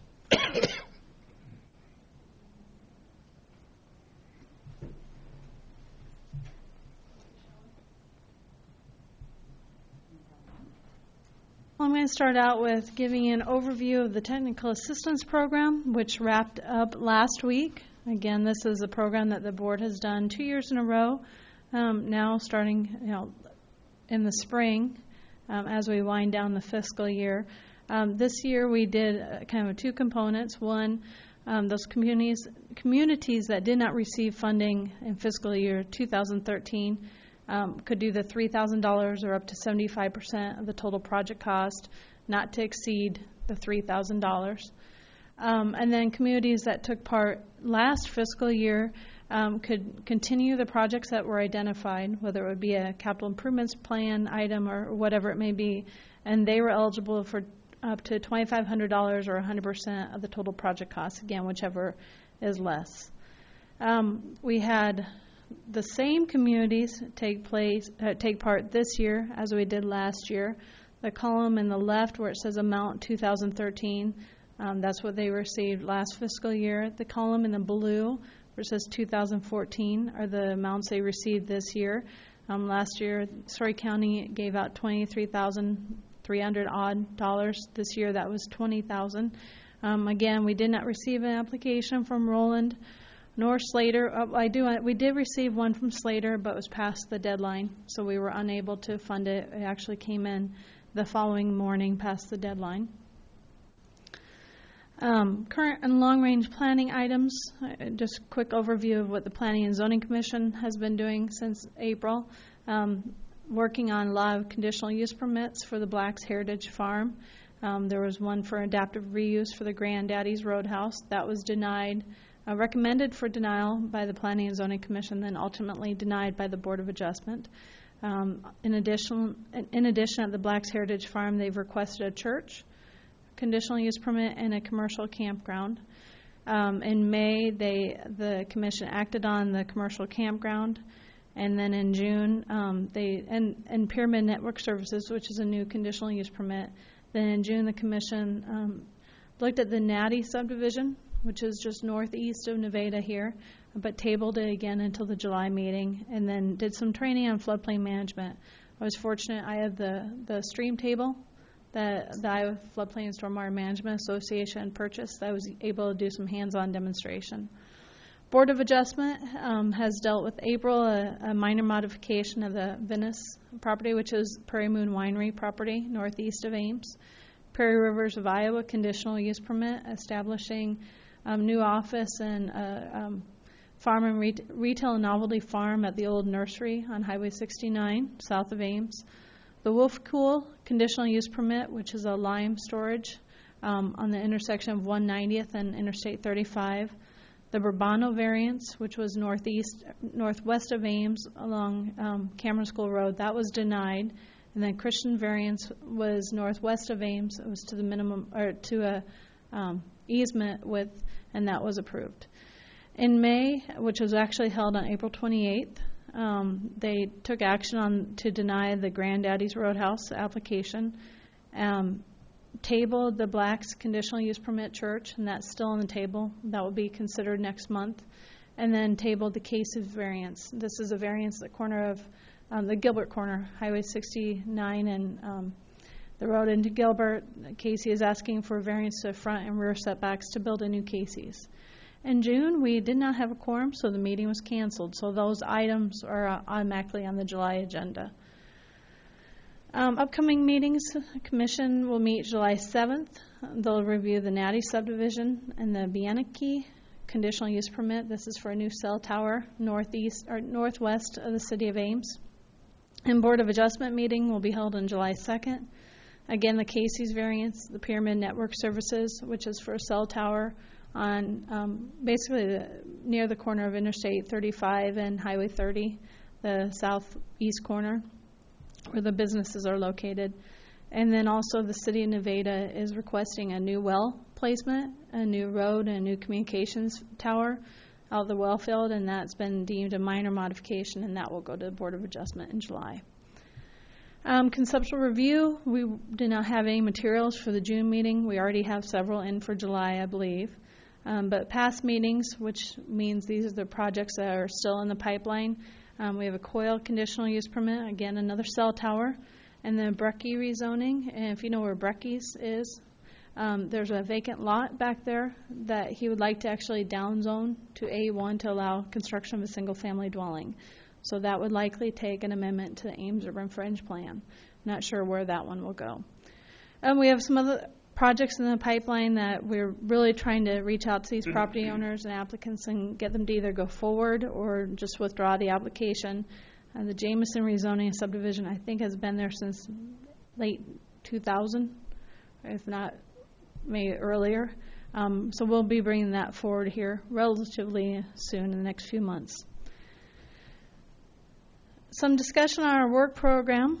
I'm going to start out with giving you an overview of the Technical Assistance Program, which wrapped up last week. Again, this is a program that the board has done 2 years in a row, now starting in the spring as we wind down the fiscal year. This year we did kind of two components. One, those communities that did not receive funding in fiscal year 2013 could do the $3,000 or up to 75% of the total project cost, not to exceed the $3,000. And then communities that took part last fiscal year could continue the projects that were identified, whether it would be a capital improvements plan item or whatever it may be, and they were eligible for up to $2,500 or 100% of the total project cost, again, whichever is less. We had the same communities take part this year as we did last year. The column in the left where it says amount 2013, that's what they received last fiscal year. The column in the blue where it says 2014 are the amounts they received this year. Last year, Story County gave out $23,300 odd. This year, that was $20,000. Again, we did not receive an application from Roland nor Slater. We did receive one from Slater, but it was past the deadline, so we were unable to fund it. It actually came in the following morning past the deadline. Current and long-range planning items, just a quick overview of what the Planning and Zoning Commission has been doing since April. Working on a lot of conditional use permits for the Black's Heritage Farm. There was one for adaptive reuse for the Granddaddy's Roadhouse. That was denied, recommended for denial by the Planning and Zoning Commission, then ultimately denied by the Board of Adjustment. In addition, at the Blacks Heritage Farm, they've requested a church, conditional use permit, and a commercial campground. In May, the commission acted on the commercial campground, and then in June, and Pyramid Network Services, which is a new conditional use permit. Then in June, the commission looked at the Natty subdivision, which is just northeast of Nevada here, but tabled it again until the July meeting, and then did some training on floodplain management. I was fortunate I had the stream table that the Iowa Floodplain and Stormwater Management Association purchased. I was able to do some hands-on demonstration. Board of Adjustment has dealt with April, a minor modification of the Venice property, which is Prairie Moon Winery property, northeast of Ames. Prairie Rivers of Iowa conditional use permit establishing new office and farm and retail and novelty farm at the old nursery on Highway 69, south of Ames. The Wolf Cool conditional use permit, which is a lime storage on the intersection of 190th and Interstate 35. The Bourbano variance, which was northwest of Ames along Cameron School Road, that was denied. And then Christian variance was northwest of Ames. It was to the minimum, or to a easement width, and that was approved. In May, which was actually held on April 28th, they took action to deny the Granddaddy's Roadhouse application, tabled the Blacks Conditional Use Permit Church, and that's still on the table. That will be considered next month. And then tabled the Casey variance. This is a variance at the corner of the Gilbert corner, Highway 69 and the road into Gilbert. Casey is asking for a variance to front and rear setbacks to build a new Casey's. In June, we did not have a quorum, so the meeting was canceled. So those items are automatically on the July agenda. Upcoming meetings, the Commission will meet July 7th. They'll review the Natty subdivision and the Bianchi conditional use permit. This is for a new cell tower northwest of the city of Ames. And Board of Adjustment meeting will be held on July 2nd. Again, the Casey's variance, the Pyramid Network Services, which is for a cell tower on basically near the corner of Interstate 35 and Highway 30, the southeast corner where the businesses are located. And then also the city of Nevada is requesting a new well placement, a new road, and a new communications tower out of the well field, and that's been deemed a minor modification, and that will go to the Board of Adjustment in July. Conceptual review, we did not have any materials for the June meeting. We already have several in for July, I believe. But past meetings, which means these are the projects that are still in the pipeline. We have a COIL conditional use permit, again, another cell tower, and then Brecky rezoning. And if you know where Brecky's is, there's a vacant lot back there that he would like to actually downzone to A1 to allow construction of a single-family dwelling. So that would likely take an amendment to the Ames Urban Fringe Plan. Not sure where that one will go. We have some other projects in the pipeline that we're really trying to reach out to these property owners and applicants and get them to either go forward or just withdraw the application. The Jameson rezoning subdivision, I think, has been there since late 2000, if not maybe earlier. So we'll be bringing that forward here relatively soon in the next few months. Some discussion on our work program.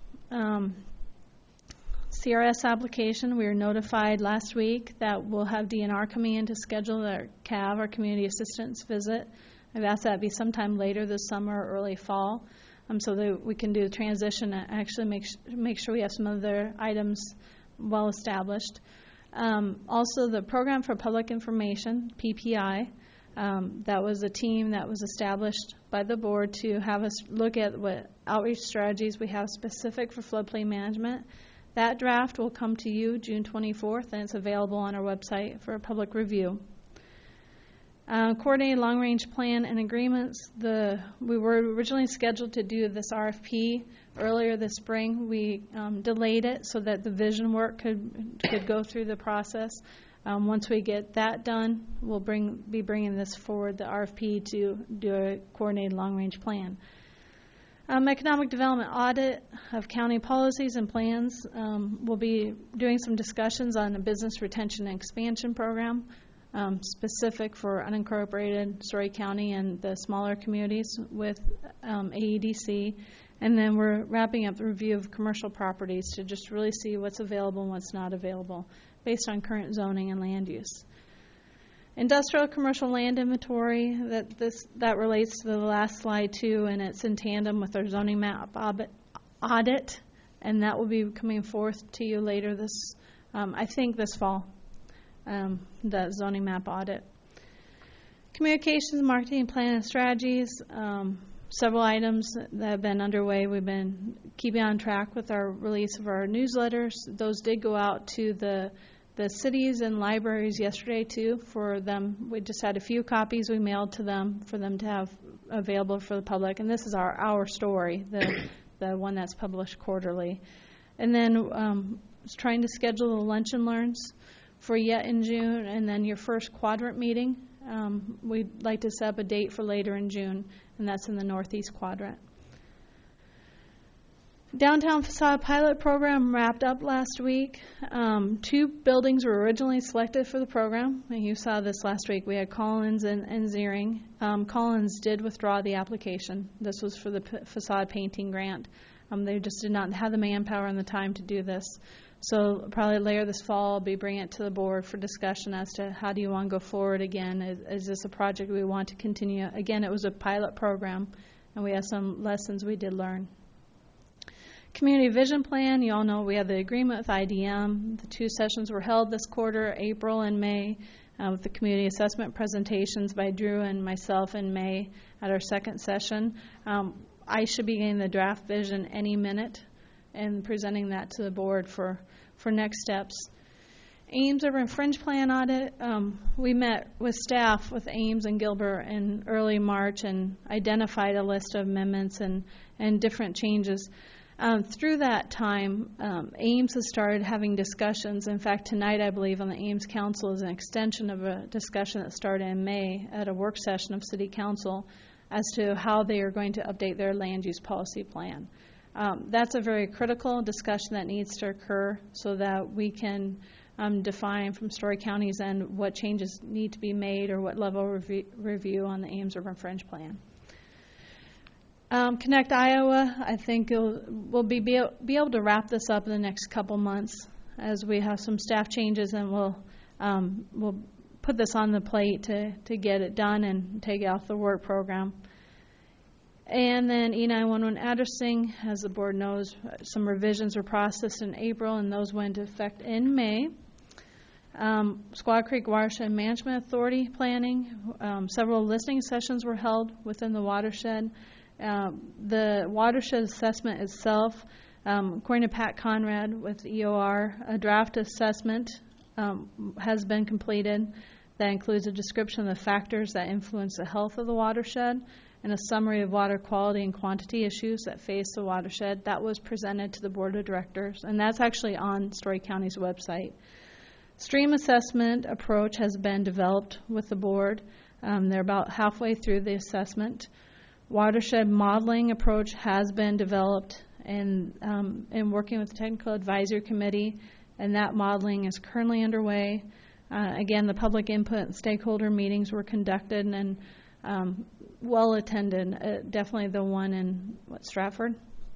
CRS application, we were notified last week that we'll have DNR coming in to schedule our CAV, our community assistance visit. I've asked that be sometime later this summer or early fall, so that we can do the transition and actually make sure we have some other items well established. Also, the Program for Public Information, PPI, that was a team that was established by the board to have us look at what outreach strategies we have specific for floodplain management. That draft will come to you June 24th, and it's available on our website for a public review. Coordinated long-range plan and agreements. We were originally scheduled to do this RFP earlier this spring. We delayed it so that the vision work could go through the process. Once we get that done, we'll be bringing this forward, the RFP, to do a coordinated long-range plan. Economic development audit of county policies and plans. We'll be doing some discussions on the business retention and expansion program, specific for unincorporated Story County and the smaller communities with AEDC. And then we're wrapping up the review of commercial properties to just really see what's available and what's not available based on current zoning and land use. Industrial commercial land inventory, that relates to the last slide too, and it's in tandem with our zoning map audit, and that will be coming forth to you later this, I think this fall, the zoning map audit. Communications, marketing, plan, and strategies. Several items that have been underway. We've been keeping on track with our release of our newsletters. Those did go out to the cities and libraries yesterday too for them. We just had a few copies we mailed to them for them to have available for the public. And this is our story, the one that's published quarterly. And then trying to schedule the lunch and learns for yet in June, and then your first quadrant meeting. We'd like to set up a date for later in June, and that's in the Northeast Quadrant. Downtown facade pilot program wrapped up last week. 2 buildings were originally selected for the program, and you saw this last week. We had Collins and Ziering. Collins did withdraw the application. This was for the facade painting grant. They just did not have the manpower and the time to do this. So probably later this fall, I'll be bringing it to the board for discussion as to how do you want to go forward again. Is this a project we want to continue? Again, it was a pilot program, and we have some lessons we did learn. Community vision plan, you all know we have the agreement with IDM. The 2 sessions were held this quarter, April and May, with the community assessment presentations by Drew and myself in May at our 2nd session. I should be getting the draft vision any minute and presenting that to the board for next steps. Ames Urban Fringe Plan audit. We met with staff with Ames and Gilbert in early March and identified a list of amendments and different changes. Through that time, Ames has started having discussions. In fact, tonight, I believe, on the Ames Council is an extension of a discussion that started in May at a work session of City Council as to how they are going to update their land use policy plan. That's a very critical discussion that needs to occur so that we can define from Story County's end what changes need to be made or what level of review on the Ames Urban Fringe Plan. Connect Iowa, I think we'll be able to wrap this up in the next couple months as we have some staff changes, and we'll put this on the plate to get it done and take it off the work program. And then E911 addressing, as the board knows, some revisions were processed in April, and those went into effect in May. Squaw Creek Watershed Management Authority planning. Several listening sessions were held within the watershed. The watershed assessment itself, according to Pat Conrad with EOR, a draft assessment has been completed that includes a description of the factors that influence the health of the watershed and a summary of water quality and quantity issues that face the watershed. That was presented to the Board of Directors, and that's actually on Story County's website. Stream assessment approach has been developed with the board. They're about halfway through the assessment. Watershed modeling approach has been developed in working with the Technical Advisory Committee, and that modeling is currently underway. Again, the public input and stakeholder meetings were conducted and well attended. Definitely the one in Stratford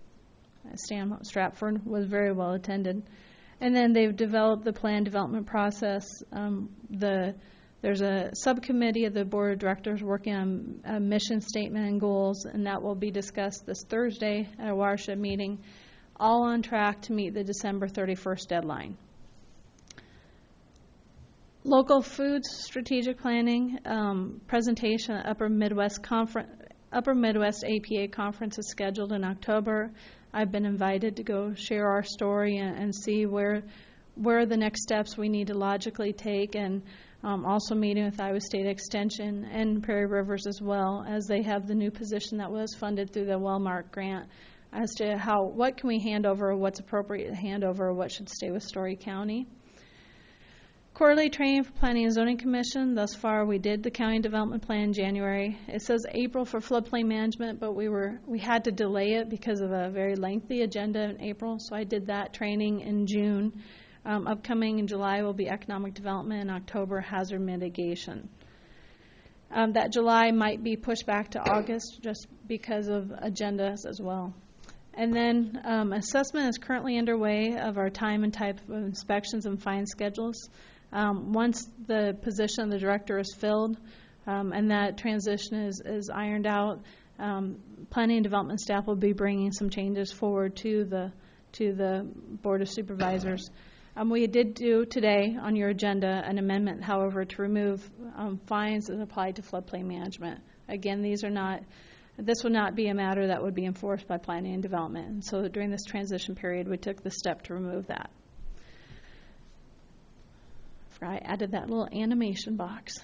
was very well attended. And then they've developed the plan development process. There's a subcommittee of the Board of Directors working on a mission statement and goals, and that will be discussed this Thursday at a watershed meeting, all on track to meet the December 31st deadline. Local foods strategic planning presentation at Upper Midwest APA conference is scheduled in October. I've been invited to go share our story and see where the next steps we need to logically take, and also meeting with Iowa State Extension and Prairie Rivers as well, as they have the new position that was funded through the Wellmark grant as to what can we hand over, what's appropriate to hand over, what should stay with Story County. Quarterly training for Planning and Zoning Commission. Thus far, we did the County Development Plan in January. It says April for floodplain management, but we had to delay it because of a very lengthy agenda in April, so I did that training in June. Upcoming in July will be economic development, and October hazard mitigation. That July might be pushed back to August just because of agendas as well. And then assessment is currently underway of our time and type of inspections and fine schedules. Once the position of the director is filled and that transition is ironed out, planning and development staff will be bringing some changes forward to the Board of Supervisors. We did do today on your agenda an amendment, however, to remove fines that apply to floodplain management. Again, this would not be a matter that would be enforced by planning and development. And so during this transition period, we took the step to remove that. I added that little animation box.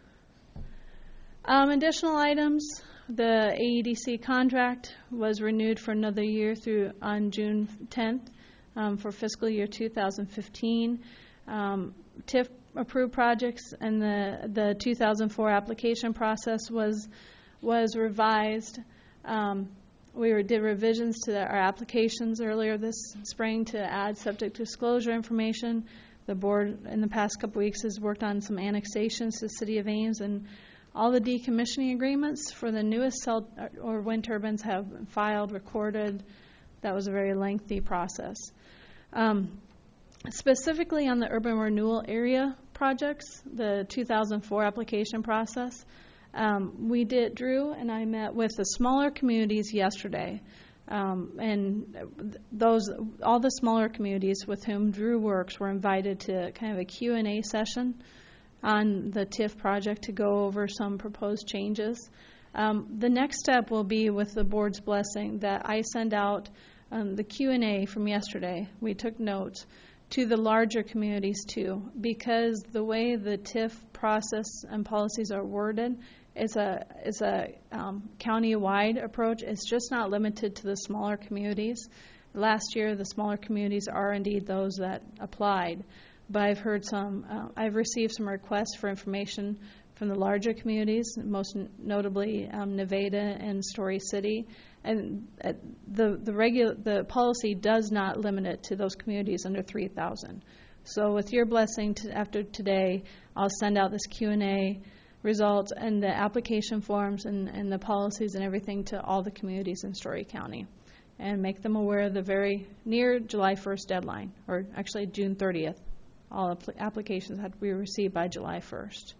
Additional items, the AEDC contract was renewed for another year on June 10th for fiscal year 2015. TIF approved projects and the 2004 application process was revised. We did revisions to our applications earlier this spring to add subject disclosure information. The board in the past couple weeks has worked on some annexations to the City of Ames, and all the decommissioning agreements for the newest cell or wind turbines have been filed, recorded. That was a very lengthy process. Specifically on the urban renewal area projects, the 2004 application process, Drew and I met with the smaller communities yesterday, and all the smaller communities with whom Drew works were invited to kind of a Q&A session on the TIF project to go over some proposed changes. The next step will be, with the board's blessing, that I send out the Q&A from yesterday. We took notes to the larger communities too, because the way the TIF process and policies are worded is a county-wide approach. It's just not limited to the smaller communities. Last year, the smaller communities are indeed those that applied, but I've received some requests for information from the larger communities, most notably Nevada and Story City, and the policy does not limit it to those communities under 3,000. So with your blessing, after today, I'll send out this Q&A results and the application forms and the policies and everything to all the communities in Story County, and make them aware of the very near July 1st deadline, or actually June 30th. All applications had to be received by July 1st.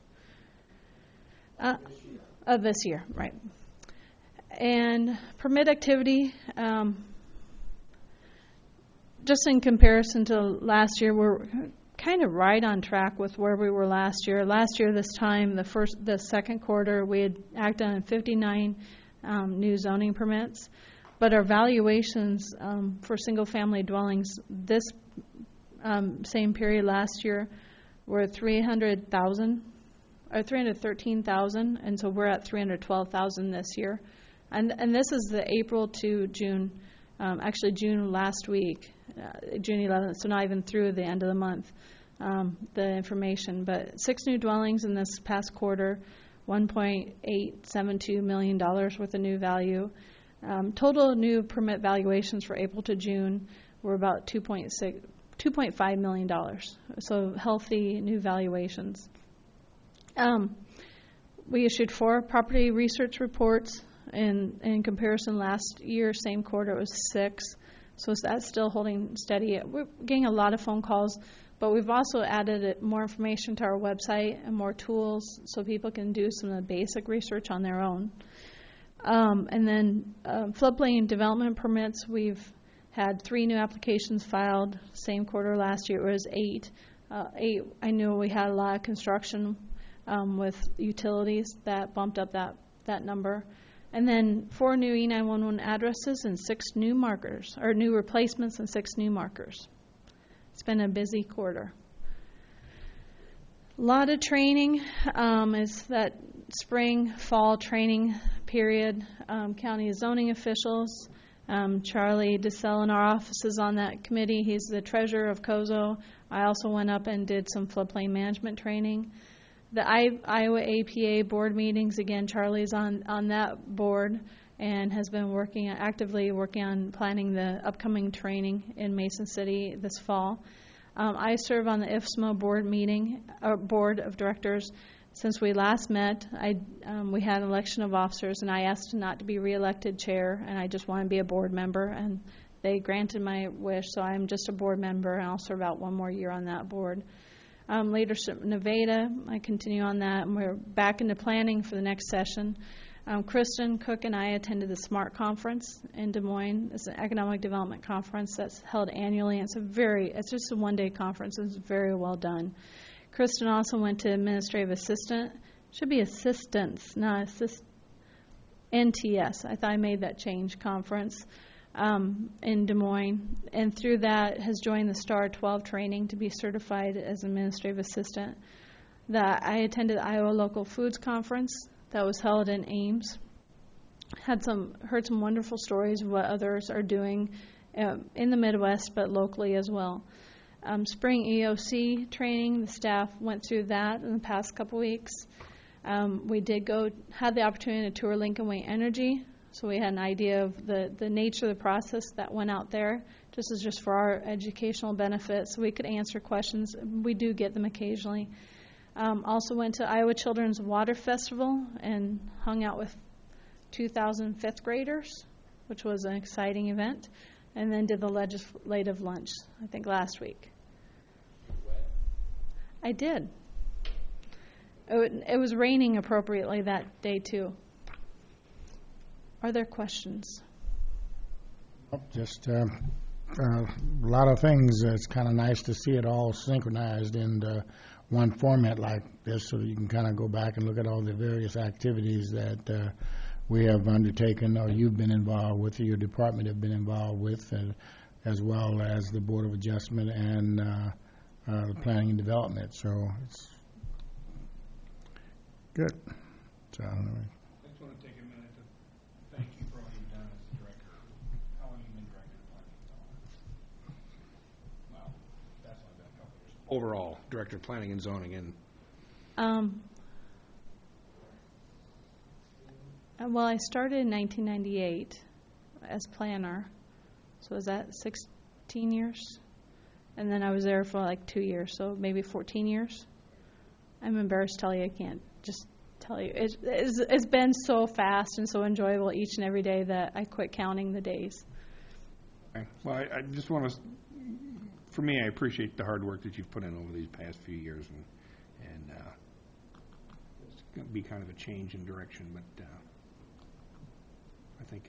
Of this year, right. And permit activity, just in comparison to last year, we're kind of right on track with where we were last year. Last year, this time, the second quarter, we had acted on 59 new zoning permits, but our valuations for single-family dwellings this same period last year were 300,000 or 313,000, and so we're at 312,000 this year. And this is the April to June, actually June last week, June 11th, so not even through the end of the month, the information. But 6 new dwellings in this past quarter, $1.872 million worth of new value. Total new permit valuations for April to June were about $2.5 million, so healthy new valuations. We issued 4 property research reports. In comparison, last year, same quarter, it was 6. So that's still holding steady. We're getting a lot of phone calls, but we've also added more information to our website and more tools so people can do some of the basic research on their own. And then floodplain development permits, we've had 3 new applications filed. Same quarter last year, it was 8. I knew we had a lot of construction with utilities that bumped up that number. And then 4 new E911 addresses and 6 new markers, or new replacements and 6 new markers. It's been a busy quarter. A lot of training is that spring, fall training period. County zoning officials, Charlie DeSell in our office is on that committee. He's the treasurer of COZO. I also went up and did some floodplain management training. The Iowa APA board meetings, again, Charlie's on that board and has been actively working on planning the upcoming training in Mason City this fall. I serve on the IFSMA board of directors. Since we last met, we had an election of officers, and I asked not to be reelected chair, and I just want to be a board member, and they granted my wish, so I'm just a board member, and I'll serve out one more year on that board. Leadership Nevada, I continue on that, and we're back into planning for the next session. Kristen Cook and I attended the SMART conference in Des Moines. It's an economic development conference that's held annually. It's just a one-day conference. It's very well done. Kristen also went to administrative assistant. Should be assistance, not NTS. I thought I made that change, conference in Des Moines. And through that has joined the STAR 12 training to be certified as administrative assistant. I attended the Iowa Local Foods Conference that was held in Ames. Heard some wonderful stories of what others are doing in the Midwest, but locally as well. Spring EOC training, the staff went through that in the past couple weeks. We had the opportunity to tour Lincoln Way Energy, so we had an idea of the nature of the process that went out there. This is just for our educational benefit, so we could answer questions. We do get them occasionally. Also went to Iowa Children's Water Festival and hung out with 2,000 fifth graders, which was an exciting event, and then did the legislative lunch, I think last week. I did. It was raining appropriately that day, too. Are there questions? Just a lot of things. It's kind of nice to see it all synchronized in one format like this, so that you can kind of go back and look at all the various activities that we have undertaken, or you've been involved with, or your department have been involved with, as well as the Board of Adjustment and the Planning and Development. So it's good. So, I just want to take a minute to thank you for all you've done as the director. How long have you been director of planning and zoning? Well, that's only been a couple years. Overall, director of planning and zoning, and well, I started in 1998 as planner, so was that 16 years? And then I was there for like 2 years, so maybe 14 years. I'm embarrassed to tell you, I can't just tell you. It's been so fast and so enjoyable each and every day that I quit counting the days. okay. Well, I just want to, for me, I appreciate the hard work that you've put in over these past few years, and it's going to be kind of a change in direction, but I think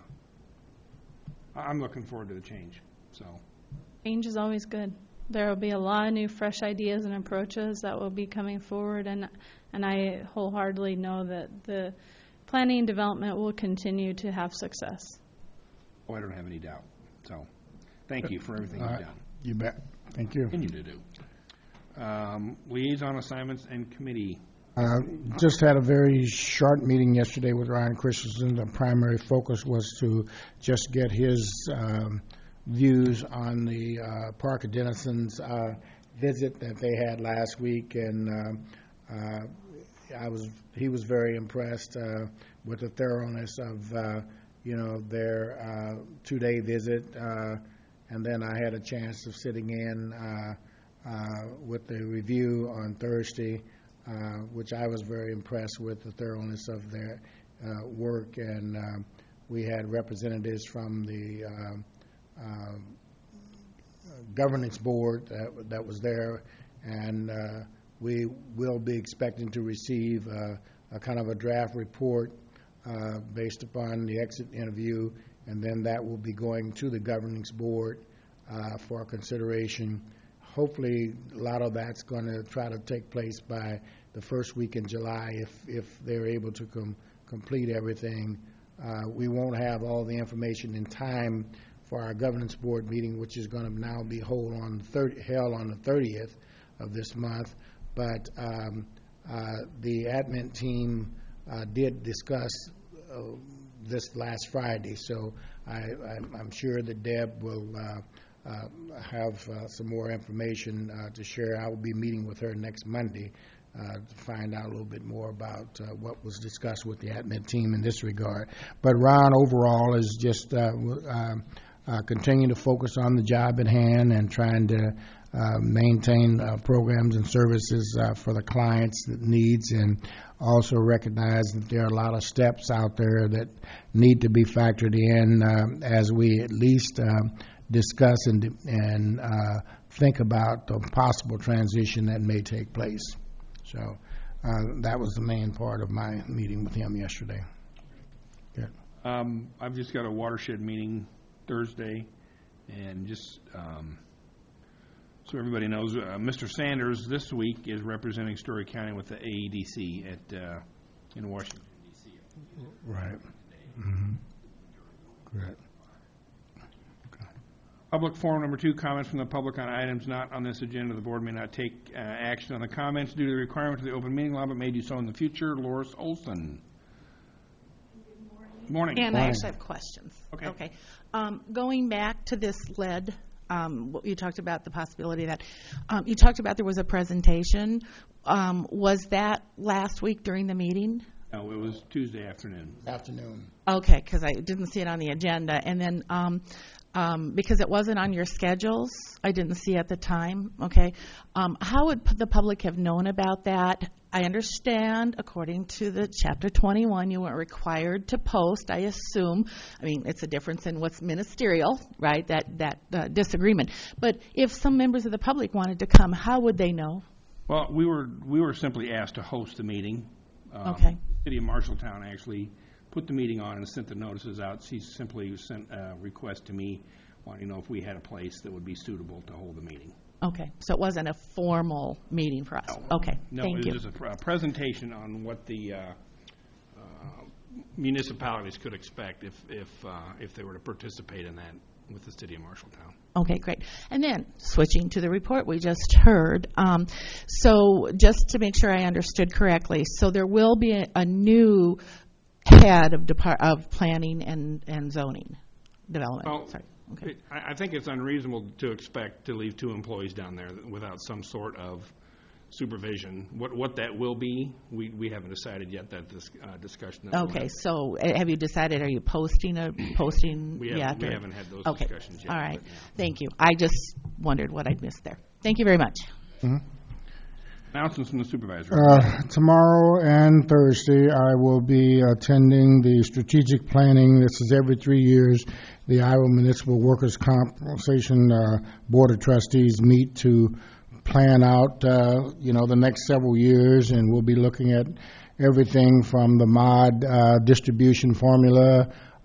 I'm looking forward to the change. So Change is always good. There will be a lot of new, fresh ideas and approaches that will be coming forward, and I wholeheartedly know that the planning and development will continue to have success. I don't have any doubt. So thank you for everything you've done. you bet. Thank you. Continue to do. Liaison assignments and committee. Just had a very short meeting yesterday with Ryan Christensen. The primary focus was to just get his views on the Park of Denizens visit that they had last week, and he was very impressed with the thoroughness of their 2-day visit, and then I had a chance of sitting in with the review on Thursday, which I was very impressed with the thoroughness of their work, and we had representatives from the governance board that was there, and we will be expecting to receive a kind of a draft report based upon the exit interview, and then that will be going to the governance board for consideration. Hopefully, a lot of that's going to try to take place by the first week in July if they're able to complete everything. We won't have all the information in time for our governance board meeting, which is going to now be held on the 30th of this month. But the admin team did discuss this last Friday, so I'm sure that Deb will have some more information to share. I will be meeting with her next Monday to find out a little bit more about what was discussed with the admin team in this regard. But Ron overall is just continuing to focus on the job at hand and trying to maintain programs and services for the clients' needs, and also recognize that there are a lot of steps out there that need to be factored in as we at least discuss and think about the possible transition that may take place. So that was the main part of my meeting with him yesterday. Good. I've just got a watershed meeting Thursday, and just so everybody knows, Mr. Sanders this week is representing Story County with the AEDC in Washington, D.C. Right. Mm-hmm. Good. Public forum number 2, comments from the public on items not on this agenda. The board may not take action on the comments due to the requirement of the open meeting law, but may do so in the future. Loris Olson. Good morning. And I actually have questions. Okay. Going back to this lead, what you talked about, the possibility that you talked about there was a presentation. Was that last week during the meeting? No, it was Tuesday afternoon. Okay, because I didn't see it on the agenda. And then because it wasn't on your schedules, I didn't see at the time. Okay. How would the public have known about that? I understand, according to the Chapter 21, you weren't required to post, I assume. I mean, it's a difference in what's ministerial, right, that disagreement. But if some members of the public wanted to come, how would they know? Well, we were simply asked to host the meeting. Okay. The city of Marshalltown actually put the meeting on and sent the notices out. She simply sent a request to me wanting to know if we had a place that would be suitable to hold the meeting. Okay, so it wasn't a formal meeting for us? No. Okay, No, thank you. it was just a presentation on what the municipalities could expect if they were to participate in that with the city of Marshalltown. Okay, great. And then, switching to the report we just heard, so just to make sure I understood correctly, so there will be a new head of planning and zoning development. Well, Sorry. Okay. I think it's unreasonable to expect to leave 2 employees down there without some sort of supervision. What that will be, we haven't decided yet. That this discussion. Okay, so have you decided? Are you posting we yet? We haven't had those Okay. discussions yet. All right. Yeah. Thank you. I just wondered what I'd missed there. Thank you very much. Mm-hmm. Announcements from the supervisor. Tomorrow and Thursday, I will be attending the strategic planning. This is every 3 years. The Iowa Municipal Workers' Compensation Board of Trustees meet to plan out, the next several years, and we'll be looking at everything from the MOD distribution formula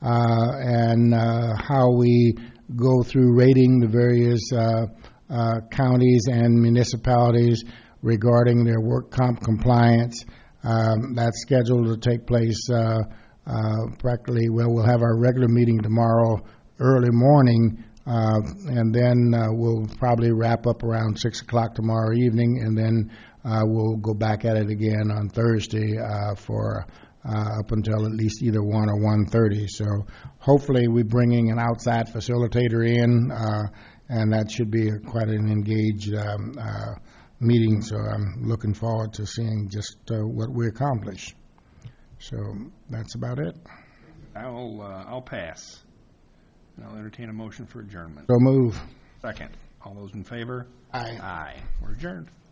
and how we go through rating the various counties and municipalities regarding their work comp compliance. That's scheduled to take place practically, we'll have our regular meeting tomorrow early morning, and then we'll probably wrap up around 6 o'clock tomorrow evening, and then we'll go back at it again on Thursday for up until at least either 1 or 1:30. So hopefully we're bringing an outside facilitator in, and that should be quite an engaged meeting, so I'm looking forward to seeing just what we accomplish. So that's about it. I'll pass. I'll entertain a motion for adjournment. So move. Second. All those in favor? Aye. Aye. We're adjourned.